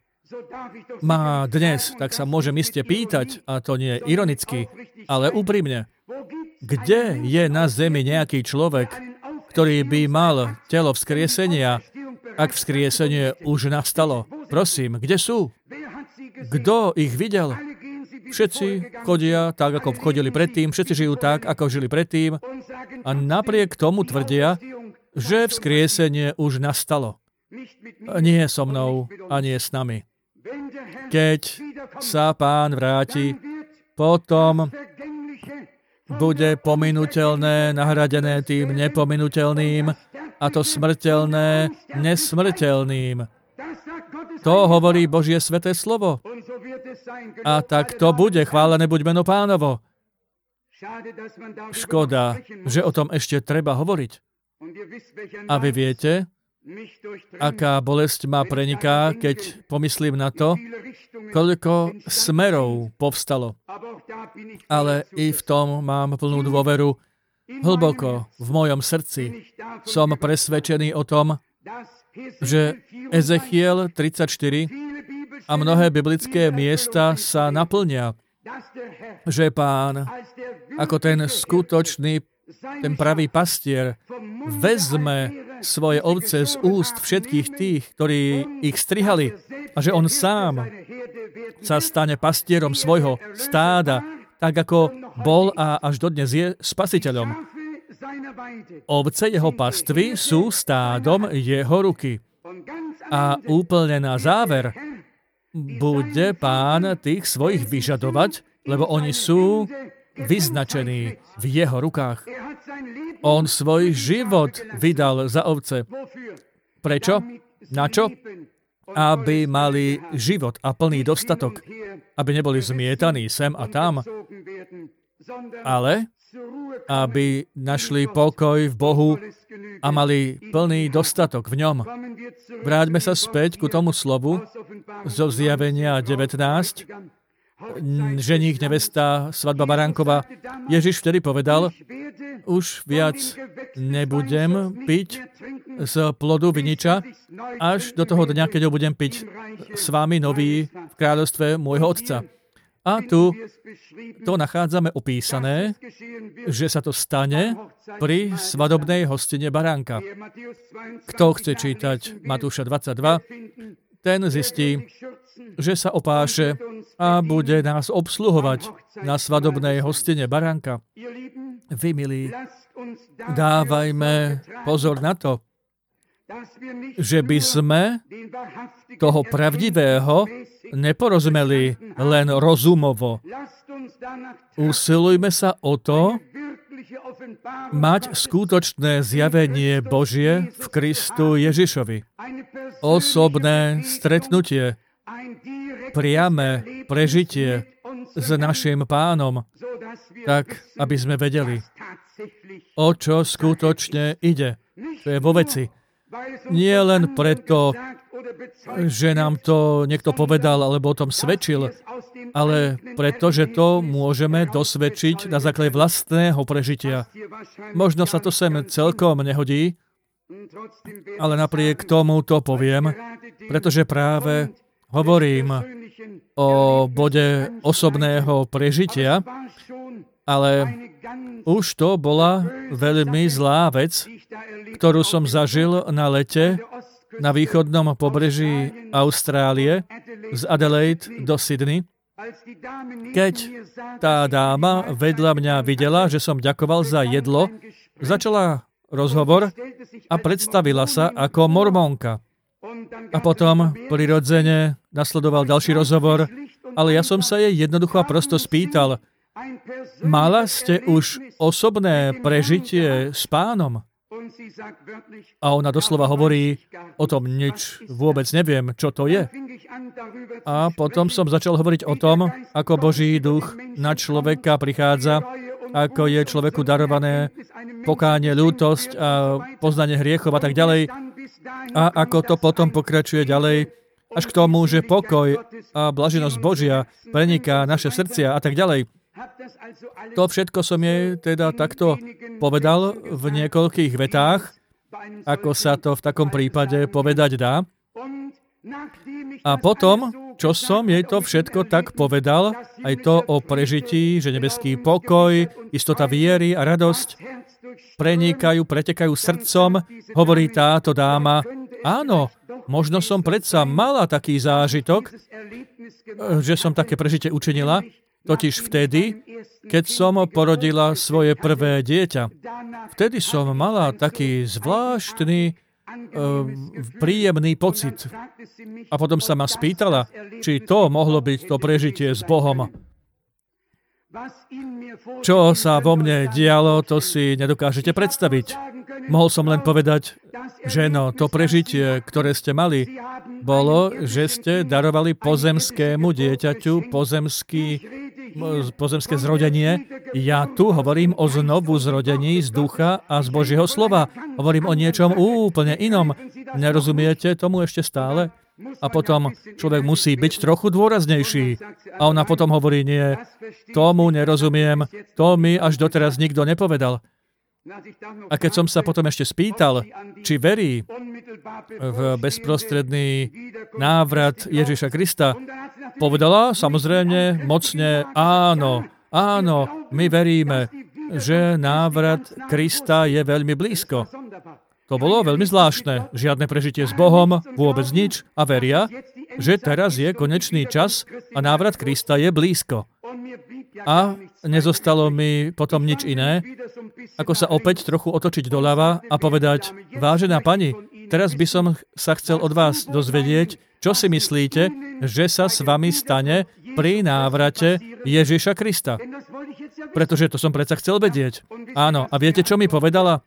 má dnes, tak sa môžem iste pýtať, a to nie ironicky, ale úprimne, kde je na zemi nejaký človek, ktorý by mal telo vzkriesenia, ak vzkriesenie už nastalo? Prosím, kde sú? Kto ich videl? Všetci chodia tak, ako chodili predtým, všetci žijú tak, ako žili predtým a napriek tomu tvrdia, že vzkriesenie už nastalo. Nie so mnou a nie s nami. Keď sa Pán vráti, potom bude pominuteľné nahradené tým nepominuteľným a to smrteľné nesmrteľným. To hovorí Božie sväté slovo. A tak to bude, chválené buď meno Pánovo. Škoda, že o tom ešte treba hovoriť. A vy viete, aká bolesť ma preniká, keď pomyslím na to, koľko smerov povstalo. Ale i v tom mám plnú dôveru. Hlboko v mojom srdci som presvedčený o tom, že Ezechiel tridsaťštyri a mnohé biblické miesta sa naplnia, že Pán, ako ten skutočný, ten pravý pastier, vezme svoje ovce z úst všetkých tých, ktorí ich strihali, a že on sám sa stane pastierom svojho stáda, tak ako bol a až dodnes je spasiteľom. Ovce jeho pastvy sú stádom jeho ruky. A úplne na záver bude Pán tých svojich vyžadovať, lebo oni sú vyznačení v jeho rukách. On svoj život vydal za ovce. Prečo? Na čo? Aby mali život a plný dostatok. Aby neboli zmietaní sem a tam, ale aby našli pokoj v Bohu a mali plný dostatok v ňom. Vráťme sa späť ku tomu slovu zo Zjavenia devätnásť. Ženích, nevesta, svadba baránkova. Ježiš vtedy povedal, už viac nebudem piť z plodu viniča, až do toho dňa, keď ho budem piť s vami nový v kráľovstve môjho Otca. A tu to nachádzame opísané, že sa to stane pri svadobnej hostine baránka. Kto chce čítať Matúša dvadsaťdva, ten zistí, že sa opáše a bude nás obsluhovať na svadobnej hostine baránka. Vy, milí, dávajme pozor na to, že by sme toho pravdivého neporozumeli len rozumovo. Usilujme sa o to, mať skutočné zjavenie Božie v Kristu Ježišovi. Osobné stretnutie, priame prežitie s našim Pánom, tak, aby sme vedeli, o čo skutočne ide. To je vo veci. Nie len preto, že nám to niekto povedal alebo o tom svedčil, ale preto, že to môžeme dosvedčiť na základe vlastného prežitia. Možno sa to sem celkom nehodí, ale napriek tomu to poviem, pretože práve hovorím o bode osobného prežitia, ale už to bola veľmi zlá vec, ktorú som zažil na lete na východnom pobreží Austrálie z Adelaide do Sydney, keď tá dáma vedľa mňa videla, že som ďakoval za jedlo, začala rozhovor a predstavila sa ako mormónka. A potom prirodzene nasledoval ďalší rozhovor, ale ja som sa jej jednoducho a prosto spýtal, mala ste už osobné prežitie s Pánom? A ona doslova hovorí, o tom nič vôbec neviem, čo to je. A potom som začal hovoriť o tom, ako Boží duch na človeka prichádza, ako je človeku darované pokánie, ľútosť a poznanie hriechov a tak ďalej. A ako to potom pokračuje ďalej, až k tomu, že pokoj a blaženosť Božia preniká naše srdcia a tak ďalej. To všetko som jej teda takto povedal v niekoľkých vetách, ako sa to v takom prípade povedať dá. A potom, čo som jej to všetko tak povedal, aj to o prežití, že nebeský pokoj, istota viery a radosť prenikajú, pretekajú srdcom, hovorí táto dáma, áno, možno som predsa mala taký zážitok, že som také prežitie učinila, totiž vtedy, keď som porodila svoje prvé dieťa. Vtedy som mala taký zvláštny, uh, príjemný pocit. A potom sa ma spýtala, či to mohlo byť to prežitie s Bohom. Čo sa vo mne dialo, to si nedokážete predstaviť. Mohol som len povedať, že no, to prežitie, ktoré ste mali, bolo, že ste darovali pozemskému dieťaťu pozemský pozemské zrodenie. Ja tu hovorím o znovu zrodení z ducha a z Božieho slova. Hovorím o niečom úplne inom. Nerozumiete tomu ešte stále? A potom človek musí byť trochu dôraznejší. A ona potom hovorí, nie, tomu nerozumiem, to mi až doteraz nikto nepovedal. A keď som sa potom ešte spýtal, či verí v bezprostredný návrat Ježiša Krista, povedala samozrejme mocne, áno, áno, my veríme, že návrat Krista je veľmi blízko. To bolo veľmi zvláštne. Žiadne prežitie s Bohom, vôbec nič a veria, že teraz je konečný čas a návrat Krista je blízko. A nezostalo mi potom nič iné, ako sa opäť trochu otočiť doľava a povedať, vážená pani, teraz by som sa chcel od vás dozvedieť, čo si myslíte, že sa s vami stane pri návrate Ježiša Krista. Pretože to som predsa chcel vedieť. Áno, a viete, čo mi povedala?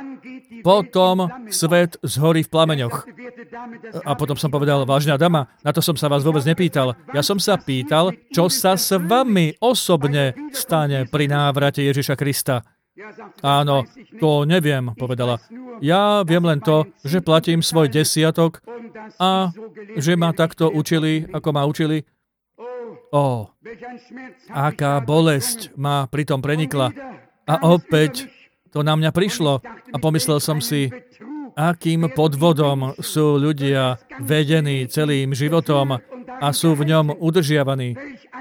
Potom svet zhorí v plameňoch. A potom som povedal, vážna dama, na to som sa vás vôbec nepýtal. Ja som sa pýtal, čo sa s vami osobne stane pri návrate Ježiša Krista. Áno, to neviem, povedala. Ja viem len to, že platím svoj desiatok a že ma takto učili, ako ma učili. Ó, aká bolesť ma pritom prenikla. A opäť to na mňa prišlo a pomyslel som si, akým podvodom sú ľudia vedení celým životom a sú v ňom udržiavaní.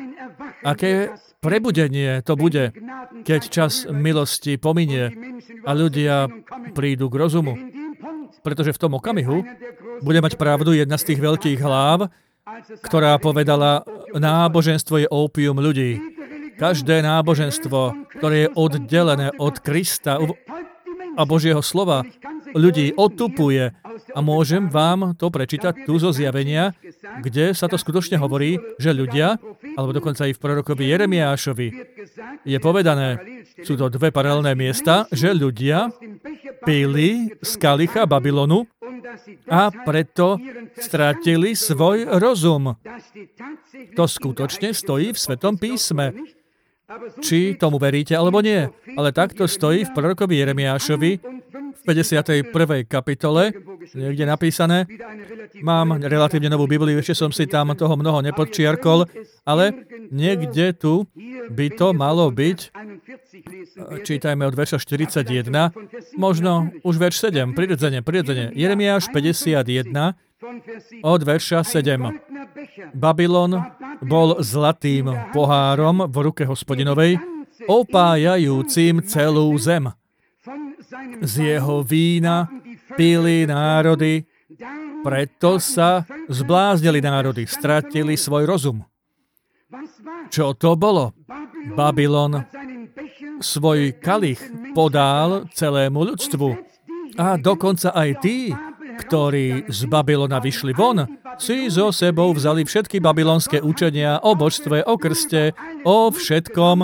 Aké prebudenie to bude, keď čas milosti pominie a ľudia prídu k rozumu. Pretože v tom okamihu bude mať pravdu jedna z tých veľkých hlav, ktorá povedala, náboženstvo je ópium ľudí. Každé náboženstvo, ktoré je oddelené od Krista a Božieho slova, ľudí otupuje. A môžem vám to prečítať tu zo Zjavenia, kde sa to skutočne hovorí, že ľudia, alebo dokonca i v prorokovi Jeremiášovi, je povedané, sú to dve paralelné miesta, že ľudia pili z kalicha Babylonu a preto stratili svoj rozum. To skutočne stojí v Svetom písme. Či tomu veríte, alebo nie. Ale takto stojí v prorokovi Jeremiášovi v päťdesiatej prvej kapitole, niekde napísané. Mám relatívne novú Bibliu, ešte som si tam toho mnoho nepodčiarkol, ale niekde tu by to malo byť, čítajme od verša štyridsaťjeden, možno už verš sedem, prirodzene, prirodzene. Jeremiáš päťdesiatjeden od verša sedem. Babylon bol zlatým pohárom v ruke Hospodinovej, opájajúcim celú zem. Z jeho vína pili národy, preto sa zbláznili národy, stratili svoj rozum. Čo to bolo? Babylon svoj kalich podal celému ľudstvu. A dokonca aj tí, ktorí z Babylona vyšli von, si so sebou vzali všetky babylonské učenia o božstve, o krste, o všetkom.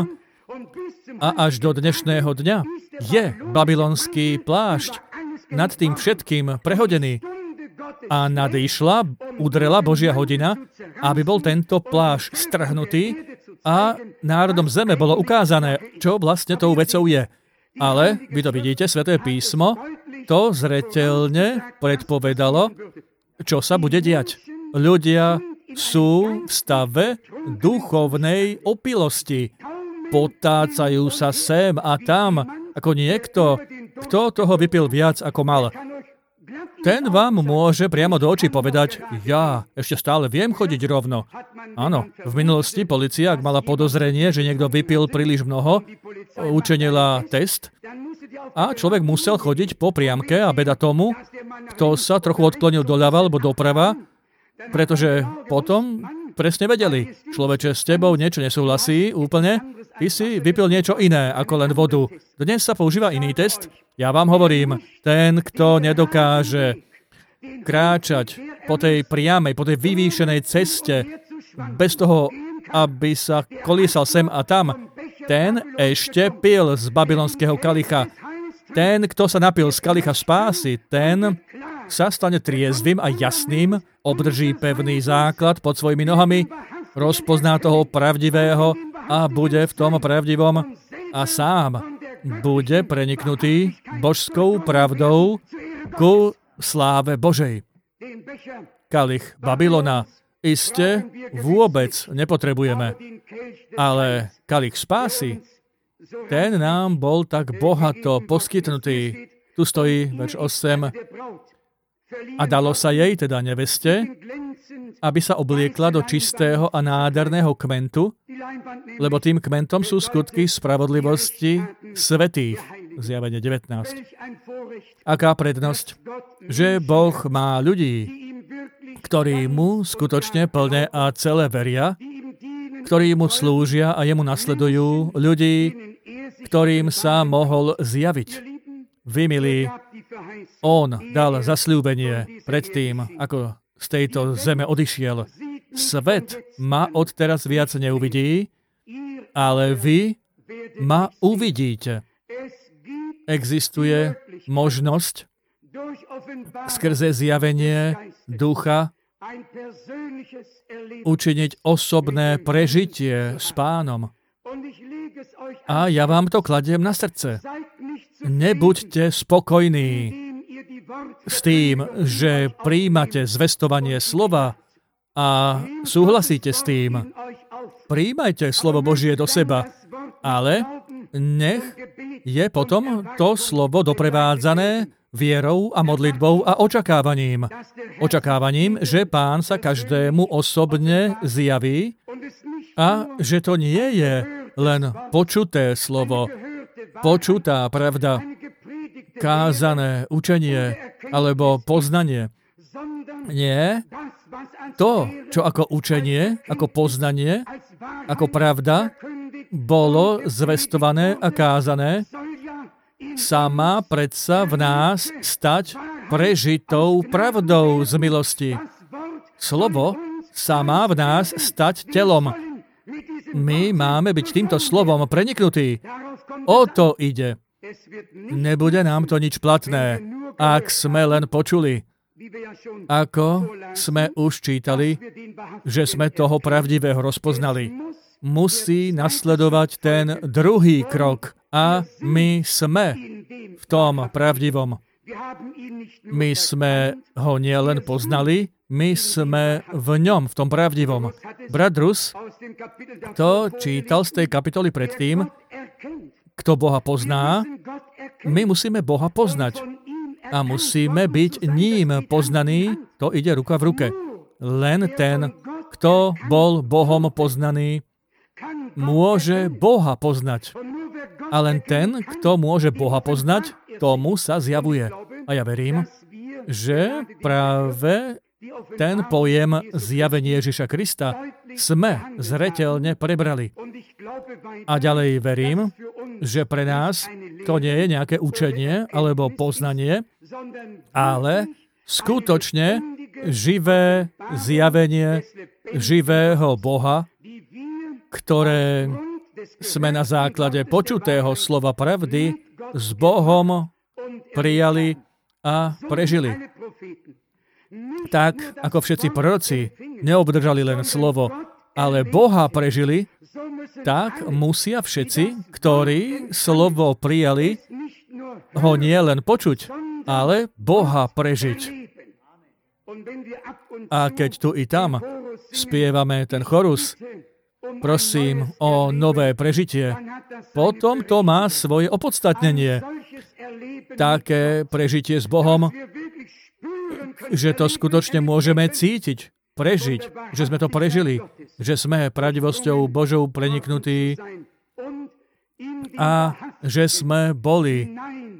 A až do dnešného dňa je babylonský plášť nad tým všetkým prehodený. A nadišla, udrela Božia hodina, aby bol tento plášť strhnutý a národom zeme bolo ukázané, čo vlastne tou vecou je. Ale, vy to vidíte, Sväté písmo to zreteľne predpovedalo, čo sa bude diať. Ľudia sú v stave duchovnej opilosti. Potácajú sa sem a tam, ako niekto, kto toho vypil viac, ako mal. Ten vám môže priamo do očí povedať, ja ešte stále viem chodiť rovno. Áno, v minulosti polícia, ak mala podozrenie, že niekto vypil príliš mnoho, učinila test a človek musel chodiť po priamke a beda tomu, kto sa trochu odklonil doľava alebo doprava, pretože potom presne vedeli, človeče, s tebou niečo nesúhlasí úplne, ty si vypil niečo iné ako len vodu. Dnes sa používa iný test. Ja vám hovorím, ten, kto nedokáže kráčať po tej priamej, po tej vyvýšenej ceste, bez toho, aby sa kolísal sem a tam, ten ešte pil z babylonského kalicha. Ten, kto sa napil z kalicha spásy, ten sa stane triezvym a jasným, obdrží pevný základ pod svojimi nohami, rozpozná toho pravdivého a bude v tom pravdivom a sám bude preniknutý božskou pravdou ku sláve Božej. Kalich Babylona iste vôbec nepotrebujeme, ale kalich spásy, ten nám bol tak bohato poskytnutý. Tu stojí verš osem. A dalo sa jej, teda neveste, aby sa obliekla do čistého a nádherného kmentu, lebo tým kmentom sú skutky spravodlivosti svätých. Zjavenie devätnásť. Aká prednosť, že Boh má ľudí, ktorí mu skutočne plne a celé veria, ktorí mu slúžia a jemu nasledujú, ľudí, ktorým sa mohol zjaviť. Vy, milí, on dal zasľúbenie predtým, ako z tejto zeme odišiel. Svet ma odteraz viac neuvidí, ale vy ma uvidíte. Existuje možnosť skrze zjavenie ducha učiniť osobné prežitie s Pánom. A ja vám to kladiem na srdce. Nebuďte spokojní s tým, že prijímate zvestovanie slova a súhlasíte s tým. Prijímajte slovo Božie do seba, ale nech je potom to slovo doprevádzané vierou a modlitbou a očakávaním. Očakávaním, že Pán sa každému osobne zjaví a že to nie je len počuté slovo, počutá pravda, kázané učenie alebo poznanie. Nie, to, čo ako učenie, ako poznanie, ako pravda, bolo zvestované a kázané, sa má predsa v nás stať prežitou pravdou z milosti. Slovo sa má v nás stať telom. My máme byť týmto slovom preniknutí. O to ide. Nebude nám to nič platné, ak sme len počuli. Ako sme už čítali, že sme toho pravdivého rozpoznali. Musí nasledovať ten druhý krok a my sme v tom pravdivom. My sme ho nielen poznali, my sme v ňom, v tom pravdivom. Brat Rus to čítal z tej kapitoly predtým, kto Boha pozná, my musíme Boha poznať. A musíme byť ním poznaní, to ide ruka v ruke. Len ten, kto bol Bohom poznaný, môže Boha poznať. A len ten, kto môže Boha poznať, tomu sa zjavuje. A ja verím, že práve ten pojem zjavenie Ježiša Krista sme zreteľne prebrali. A ďalej verím, že pre nás to nie je nejaké učenie alebo poznanie, ale skutočne živé zjavenie živého Boha, ktoré sme na základe počutého slova pravdy s Bohom prijali a prežili. Tak, ako všetci proroci neobdržali len slovo, ale Boha prežili, tak musia všetci, ktorí slovo prijali, ho nie len počuť, ale Boha prežiť. A keď tu i tam spievame ten chorus, prosím o nové prežitie, potom to má svoje opodstatnenie. Také prežitie s Bohom, že to skutočne môžeme cítiť, prežiť, že sme to prežili, že sme pravdivosťou Božou preniknutí a že sme boli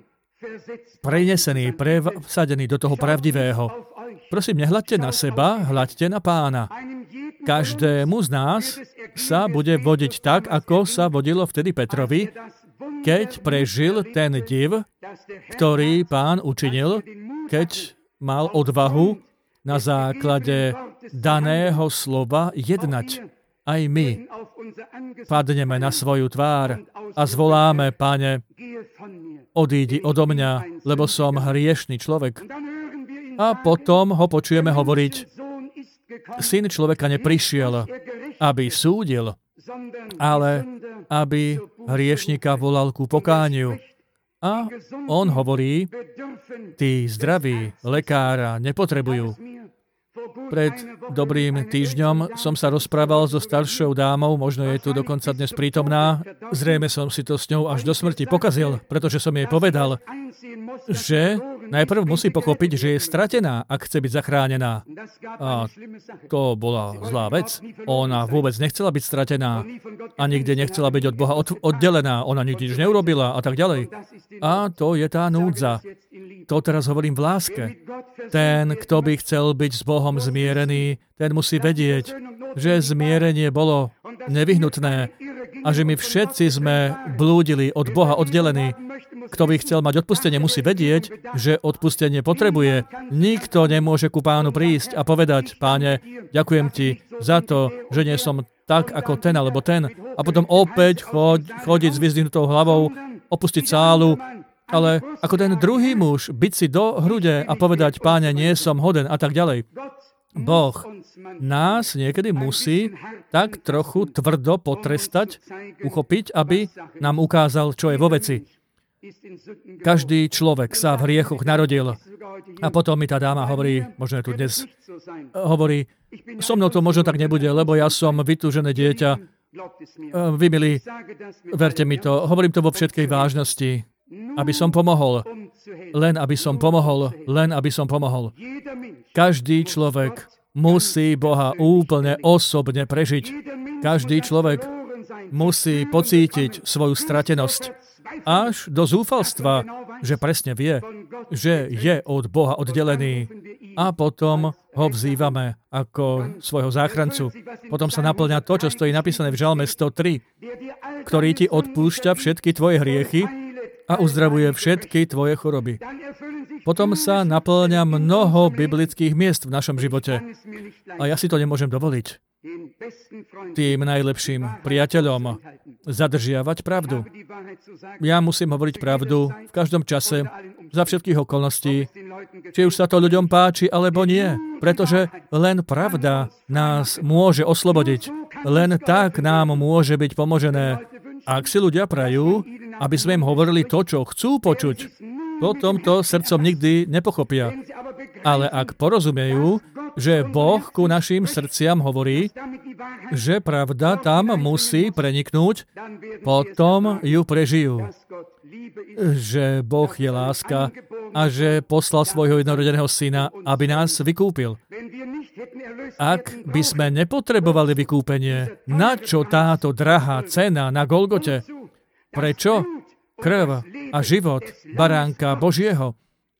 prenesení, presadení do toho pravdivého. Prosím, nehľadte na seba, hľadte na Pána. Každému z nás sa bude vodiť tak, ako sa vodilo vtedy Petrovi, keď prežil ten div, ktorý Pán učinil, keď mal odvahu na základe daného slova jednať. Aj my padneme na svoju tvár a zvoláme, Pane, odídi odo mňa, lebo som hriešný človek. A potom ho počujeme hovoriť, Syn človeka neprišiel, aby súdil, ale aby hriešnika volal ku pokániu. A on hovorí, tí zdraví lekára nepotrebujú. Pred dobrým týždňom som sa rozprával so staršou dámou, možno je tu dokonca dnes prítomná. Zrejme som si to s ňou až do smrti pokazil, pretože som jej povedal, že najprv musí pochopiť, že je stratená, ak chce byť zachránená. A to bola zlá vec. Ona vôbec nechcela byť stratená a nikde nechcela byť od Boha oddelená. Ona nikdy nič neurobila a tak ďalej. A to je tá núdza. To teraz hovorím v láske. Ten, kto by chcel byť s Bohom zmierený, ten musí vedieť, že zmierenie bolo nevyhnutné a že my všetci sme blúdili od Boha oddelení. Kto by chcel mať odpustenie, musí vedieť, že odpustenie potrebuje. Nikto nemôže ku Pánu prísť a povedať, Páne, ďakujem Ti za to, že nie som tak ako ten alebo ten. A potom opäť chod, chodiť s vyzdvihnutou hlavou, opustiť sálu, ale ako ten druhý muž, byť si do hrude a povedať, Páne, nie som hoden a tak ďalej. Boh nás niekedy musí tak trochu tvrdo potrestať, uchopiť, aby nám ukázal, čo je vo veci. Každý človek sa v hriechoch narodil. A potom mi tá dáma hovorí, možno je tu dnes, hovorí, so mnou to možno tak nebude, lebo ja som vytúžené dieťa. Vy, milí, verte mi to, hovorím to vo všetkej vážnosti, aby som pomohol. Len aby som pomohol, len aby som pomohol. Každý človek musí Boha úplne osobne prežiť. Každý človek musí pocítiť svoju stratenosť. Až do zúfalstva, že presne vie, že je od Boha oddelený. a potom ho vzývame ako svojho záchrancu. Potom sa naplňa to, čo stojí napísané v Žalme sto tri, ktorý ti odpúšťa všetky tvoje hriechy a uzdravuje všetky tvoje choroby. Potom sa naplňa mnoho biblických miest v našom živote. A ja si to nemôžem dovoliť. Tým najlepším priateľom zadržiavať pravdu. Ja musím hovoriť pravdu v každom čase, za všetkých okolností, či už sa to ľuďom páči, alebo nie. Pretože len pravda nás môže oslobodiť. Len tak nám môže byť pomožené. Ak si ľudia prajú, aby sme im hovorili to, čo chcú počuť, potom to srdcom nikdy nepochopia. Ale ak porozumejú, že Boh ku našim srdciam hovorí, že pravda tam musí preniknúť, potom ju prežijú. Že Boh je láska a že poslal svojho jednorodeného syna, aby nás vykúpil. Ak by sme nepotrebovali vykúpenie, na čo táto drahá cena na Golgote? Prečo? Krv a život baránka Božieho.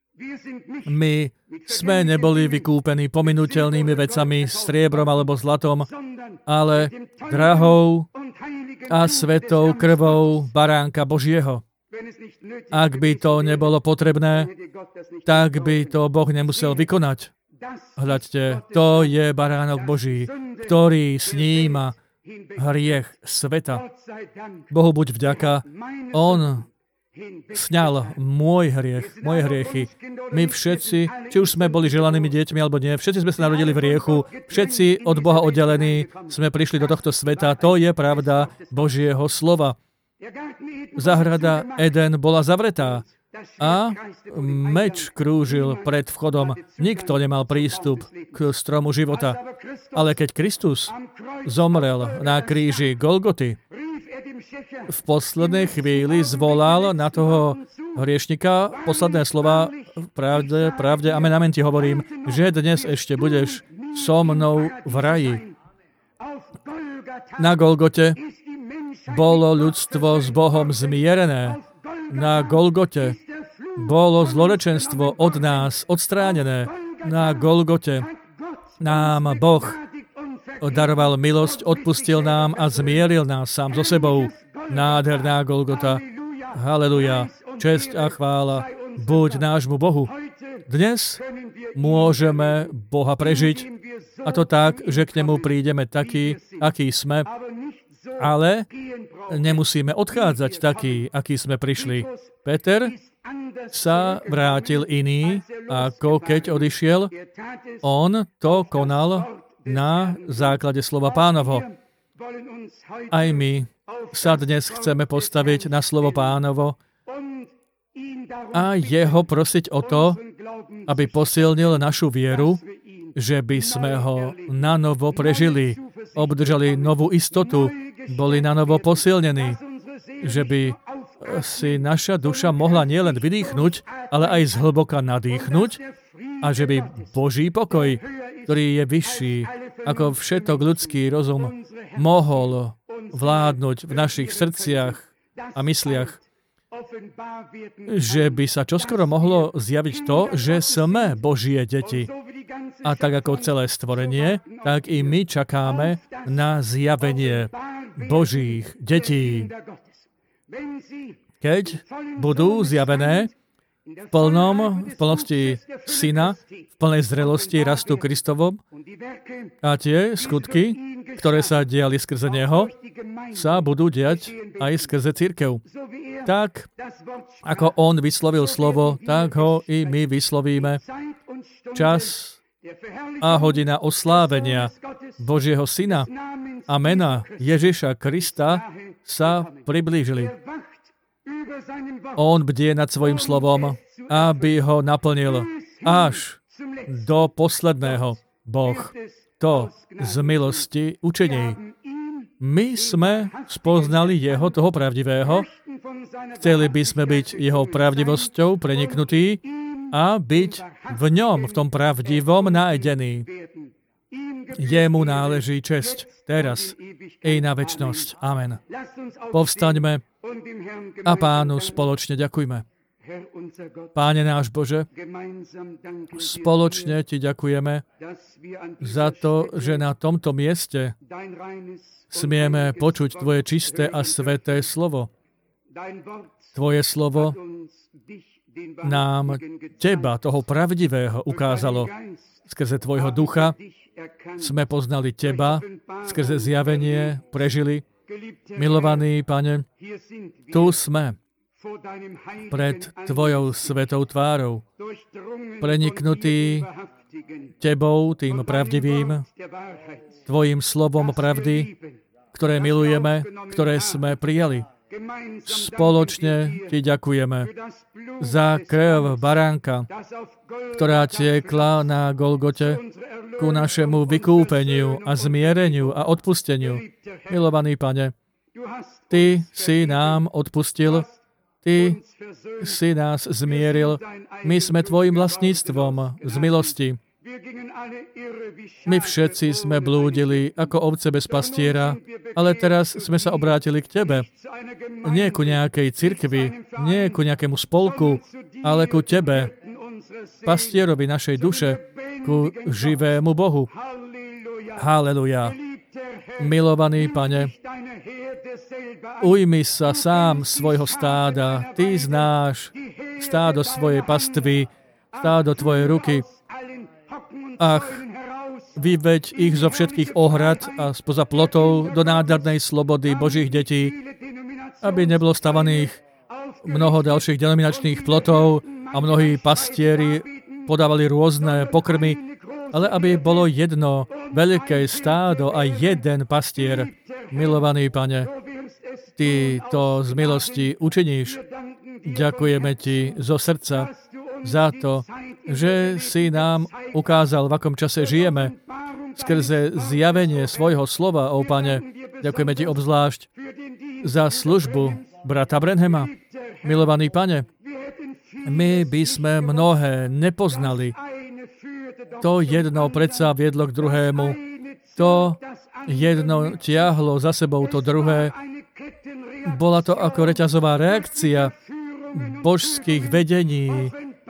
My sme neboli vykúpení pominuteľnými vecami, striebrom alebo zlatom, ale drahou a svetou krvou baránka Božieho. Ak by to nebolo potrebné, tak by to Boh nemusel vykonať. Hľadte, to je baránok Boží, ktorý sníma hriech sveta. Bohu buď vďaka, on sňal môj hriech, moje hriechy. My všetci, či už sme boli želanými deťmi alebo nie, všetci sme sa narodili v hriechu, všetci od Boha oddelení sme prišli do tohto sveta. To je pravda Božieho slova. Záhrada Eden bola zavretá a meč krúžil pred vchodom. Nikto nemal prístup k stromu života. Ale keď Kristus zomrel na kríži Golgoty, v poslednej chvíli zvolal na toho hriešnika posledné slova v pravde, pravde, amen, amen ti hovorím, že dnes ešte budeš so mnou v raji. Na Golgote bolo ľudstvo s Bohom zmierené. Na Golgote bolo zlorečenstvo od nás odstránené. Na Golgote nám Boh daroval milosť, odpustil nám a zmieril nás sám so sebou. Nádherná Golgota. Haleluja. Česť a chvála buď nášmu Bohu. Dnes môžeme Boha prežiť, a to tak, že k nemu prídeme taký, aký sme, ale nemusíme odchádzať taký, aký sme prišli. Peter sa vrátil iný, ako keď odišiel. On to konal na základe slova Pánovho. Aj my sa dnes chceme postaviť na slovo Pánovo a jeho prosiť o to, aby posilnil našu vieru, že by sme ho nanovo prežili, obdržali novú istotu, boli nanovo posilnení, že by si naša duša mohla nielen vydýchnuť, ale aj zhlboka nadýchnuť a že by Boží pokoj, ktorý je vyšší ako všetok ľudský rozum, mohol vládnuť v našich srdciach a mysliach, že by sa čoskoro mohlo zjaviť to, že sme Božie deti. A tak ako celé stvorenie, tak i my čakáme na zjavenie Božích detí. Keď budú zjavené v plnom, v plnosti Syna, v plnej zrelosti rastu Kristovom a tie skutky, ktoré sa diali skrze Neho, sa budú diať aj skrze cirkev. Tak, ako On vyslovil slovo, tak ho i my vyslovíme. Čas a hodina oslávenia Božieho Syna a mena Ježiša Krista sa priblížili. On bdie nad svojim slovom, aby ho naplnil až do posledného. Boh to z milosti učení. My sme spoznali jeho, toho pravdivého, chceli by sme byť jeho pravdivosťou preniknutí a byť v ňom, v tom pravdivom nájdený. Jemu náleží česť teraz i na večnosť. Amen. Povstaňme a Pánu spoločne ďakujme. Páne náš Bože, spoločne Ti ďakujeme za to, že na tomto mieste smieme počuť Tvoje čisté a sveté slovo. Tvoje slovo nám Teba, toho pravdivého, ukázalo. Skrze Tvojho ducha sme poznali Teba, skrze zjavenie prežili. Milovaný Pane, tu sme pred Tvojou svetou tvárou, preniknutý Tebou, tým pravdivým, Tvojim slovom pravdy, ktoré milujeme, ktoré sme prijali. Spoločne Ti ďakujeme za krev baránka, ktorá tiekla na Golgote ku našemu vykúpeniu a zmiereniu a odpusteniu. Milovaný Pane, Ty si nám odpustil, Ty si nás zmieril. My sme Tvojim vlastníctvom z milosti. My všetci sme blúdili ako ovce bez pastiera, ale teraz sme sa obrátili k Tebe. Nie ku nejakej cirkvi, nie ku nejakému spolku, ale ku Tebe, pastierovi našej duše, ku živému Bohu. Halleluja. Milovaný Pane, ujmi sa sám svojho stáda. Ty znáš stádo svojej pastvy, stádo Tvojej ruky. Ach, vyveď ich zo všetkých ohrad a spoza plotov do nádhernej slobody Božích detí, aby nebolo stavaných mnoho ďalších denominačných plotov a mnohí pastieri podávali rôzne pokrmy, ale aby bolo jedno veľké stádo a jeden pastier. Milovaný Pane, Ty to z milosti učiníš. Ďakujeme Ti zo srdca za to, že si nám ukázal, v akom čase žijeme, skrze zjavenie svojho slova, ó Pane. Ďakujeme Ti obzvlášť za službu brata Branhama. Milovaný Pane, my by sme mnohé nepoznali. To jedno predsa viedlo k druhému. To jedno tiahlo za sebou to druhé. Bola to ako reťazová reakcia božských vedení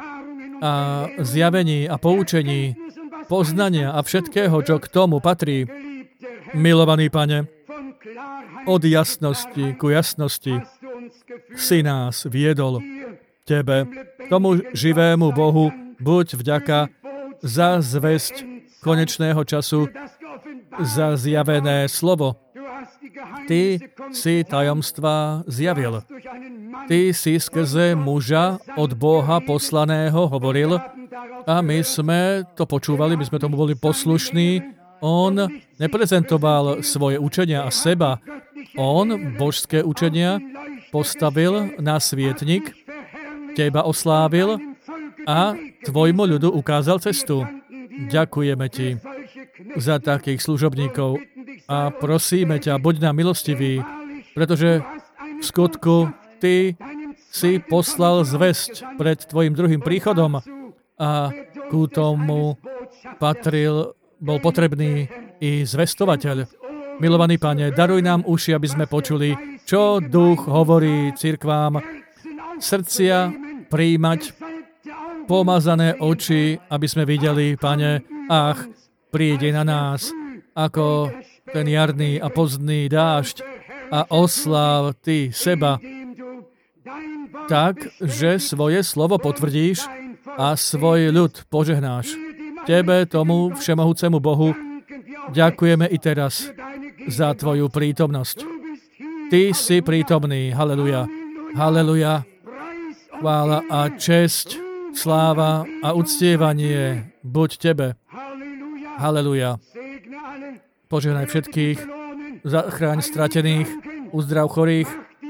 a zjavení a poučení, poznania a všetkého, čo k tomu patrí. Milovaný Pane, od jasnosti ku jasnosti si nás viedol. Tebe, tomu živému Bohu, buď vďaka za zvesť konečného času, za zjavené slovo. Ty si tajomstvá zjavil. Ty si skrze muža od Boha poslaného hovoril a my sme to počúvali, my sme tomu boli poslušní. On neprezentoval svoje učenia a seba. On božské učenia postavil na svietnik, Teba oslávil a Tvojmu ľudu ukázal cestu. Ďakujeme Ti za takých služobníkov a prosíme ťa, buď nám milostivý, pretože v skutku Ty si poslal zvesť pred Tvojim druhým príchodom a ku tomu patril, bol potrebný i zvestovateľ. Milovaný Pane, daruj nám uši, aby sme počuli, čo Duch hovorí cirkvám, srdcia prijímať, pomazané oči, aby sme videli, Pane, ach, príde na nás ako ten jarný a pozdný dážď a osláv Ty seba tak, že svoje slovo potvrdíš a svoj ľud požehnáš. Tebe, tomu všemohúcemu Bohu, ďakujeme i teraz za Tvoju prítomnosť. Ty si prítomný. Haleluja. Haleluja. Chvála a česť, sláva a uctievanie buď Tebe. Haleluja. Požehnaj všetkých, zachráň stratených, uzdrav chorých,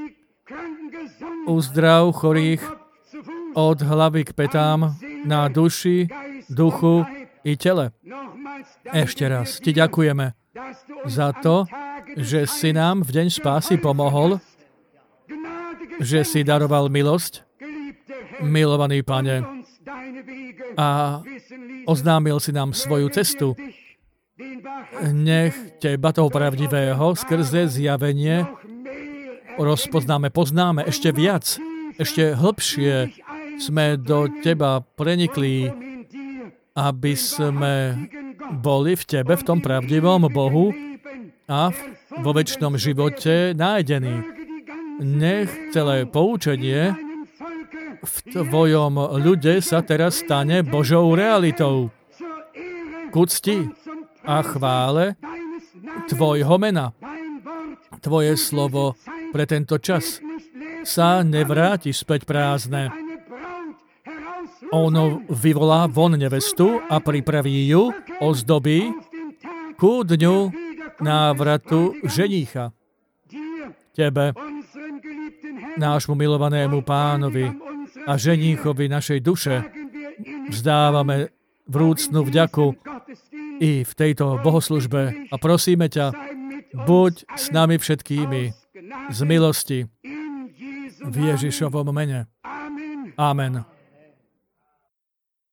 uzdrav chorých od hlavy k petám, na duši, duchu i tele. Ešte raz Ti ďakujeme za to, že si nám v deň spásy pomohol, že si daroval milosť, milovaný Pane, a oznámil si nám svoju cestu. Nech Teba, toho pravdivého, skrze zjavenie rozpoznáme, poznáme ešte viac, ešte hlbšie sme do Teba prenikli, aby sme boli v Tebe, v tom pravdivom Bohu a vo večnom živote nájdení. Nech celé poučenie v Tvojom ľude sa teraz stane Božou realitou. K úcti a chvále Tvojho mena. Tvoje slovo pre tento čas sa nevráti späť prázdne. Ono vyvolá von nevestu a pripraví ju, ozdobí ku dňu návratu ženícha. Tebe, nášmu milovanému Pánovi a ženíchovi našej duše, vzdávame vrúcnu vďaku i v tejto bohoslužbe a prosíme ťa, buď s nami všetkými z milosti v Ježišovom mene. Amen.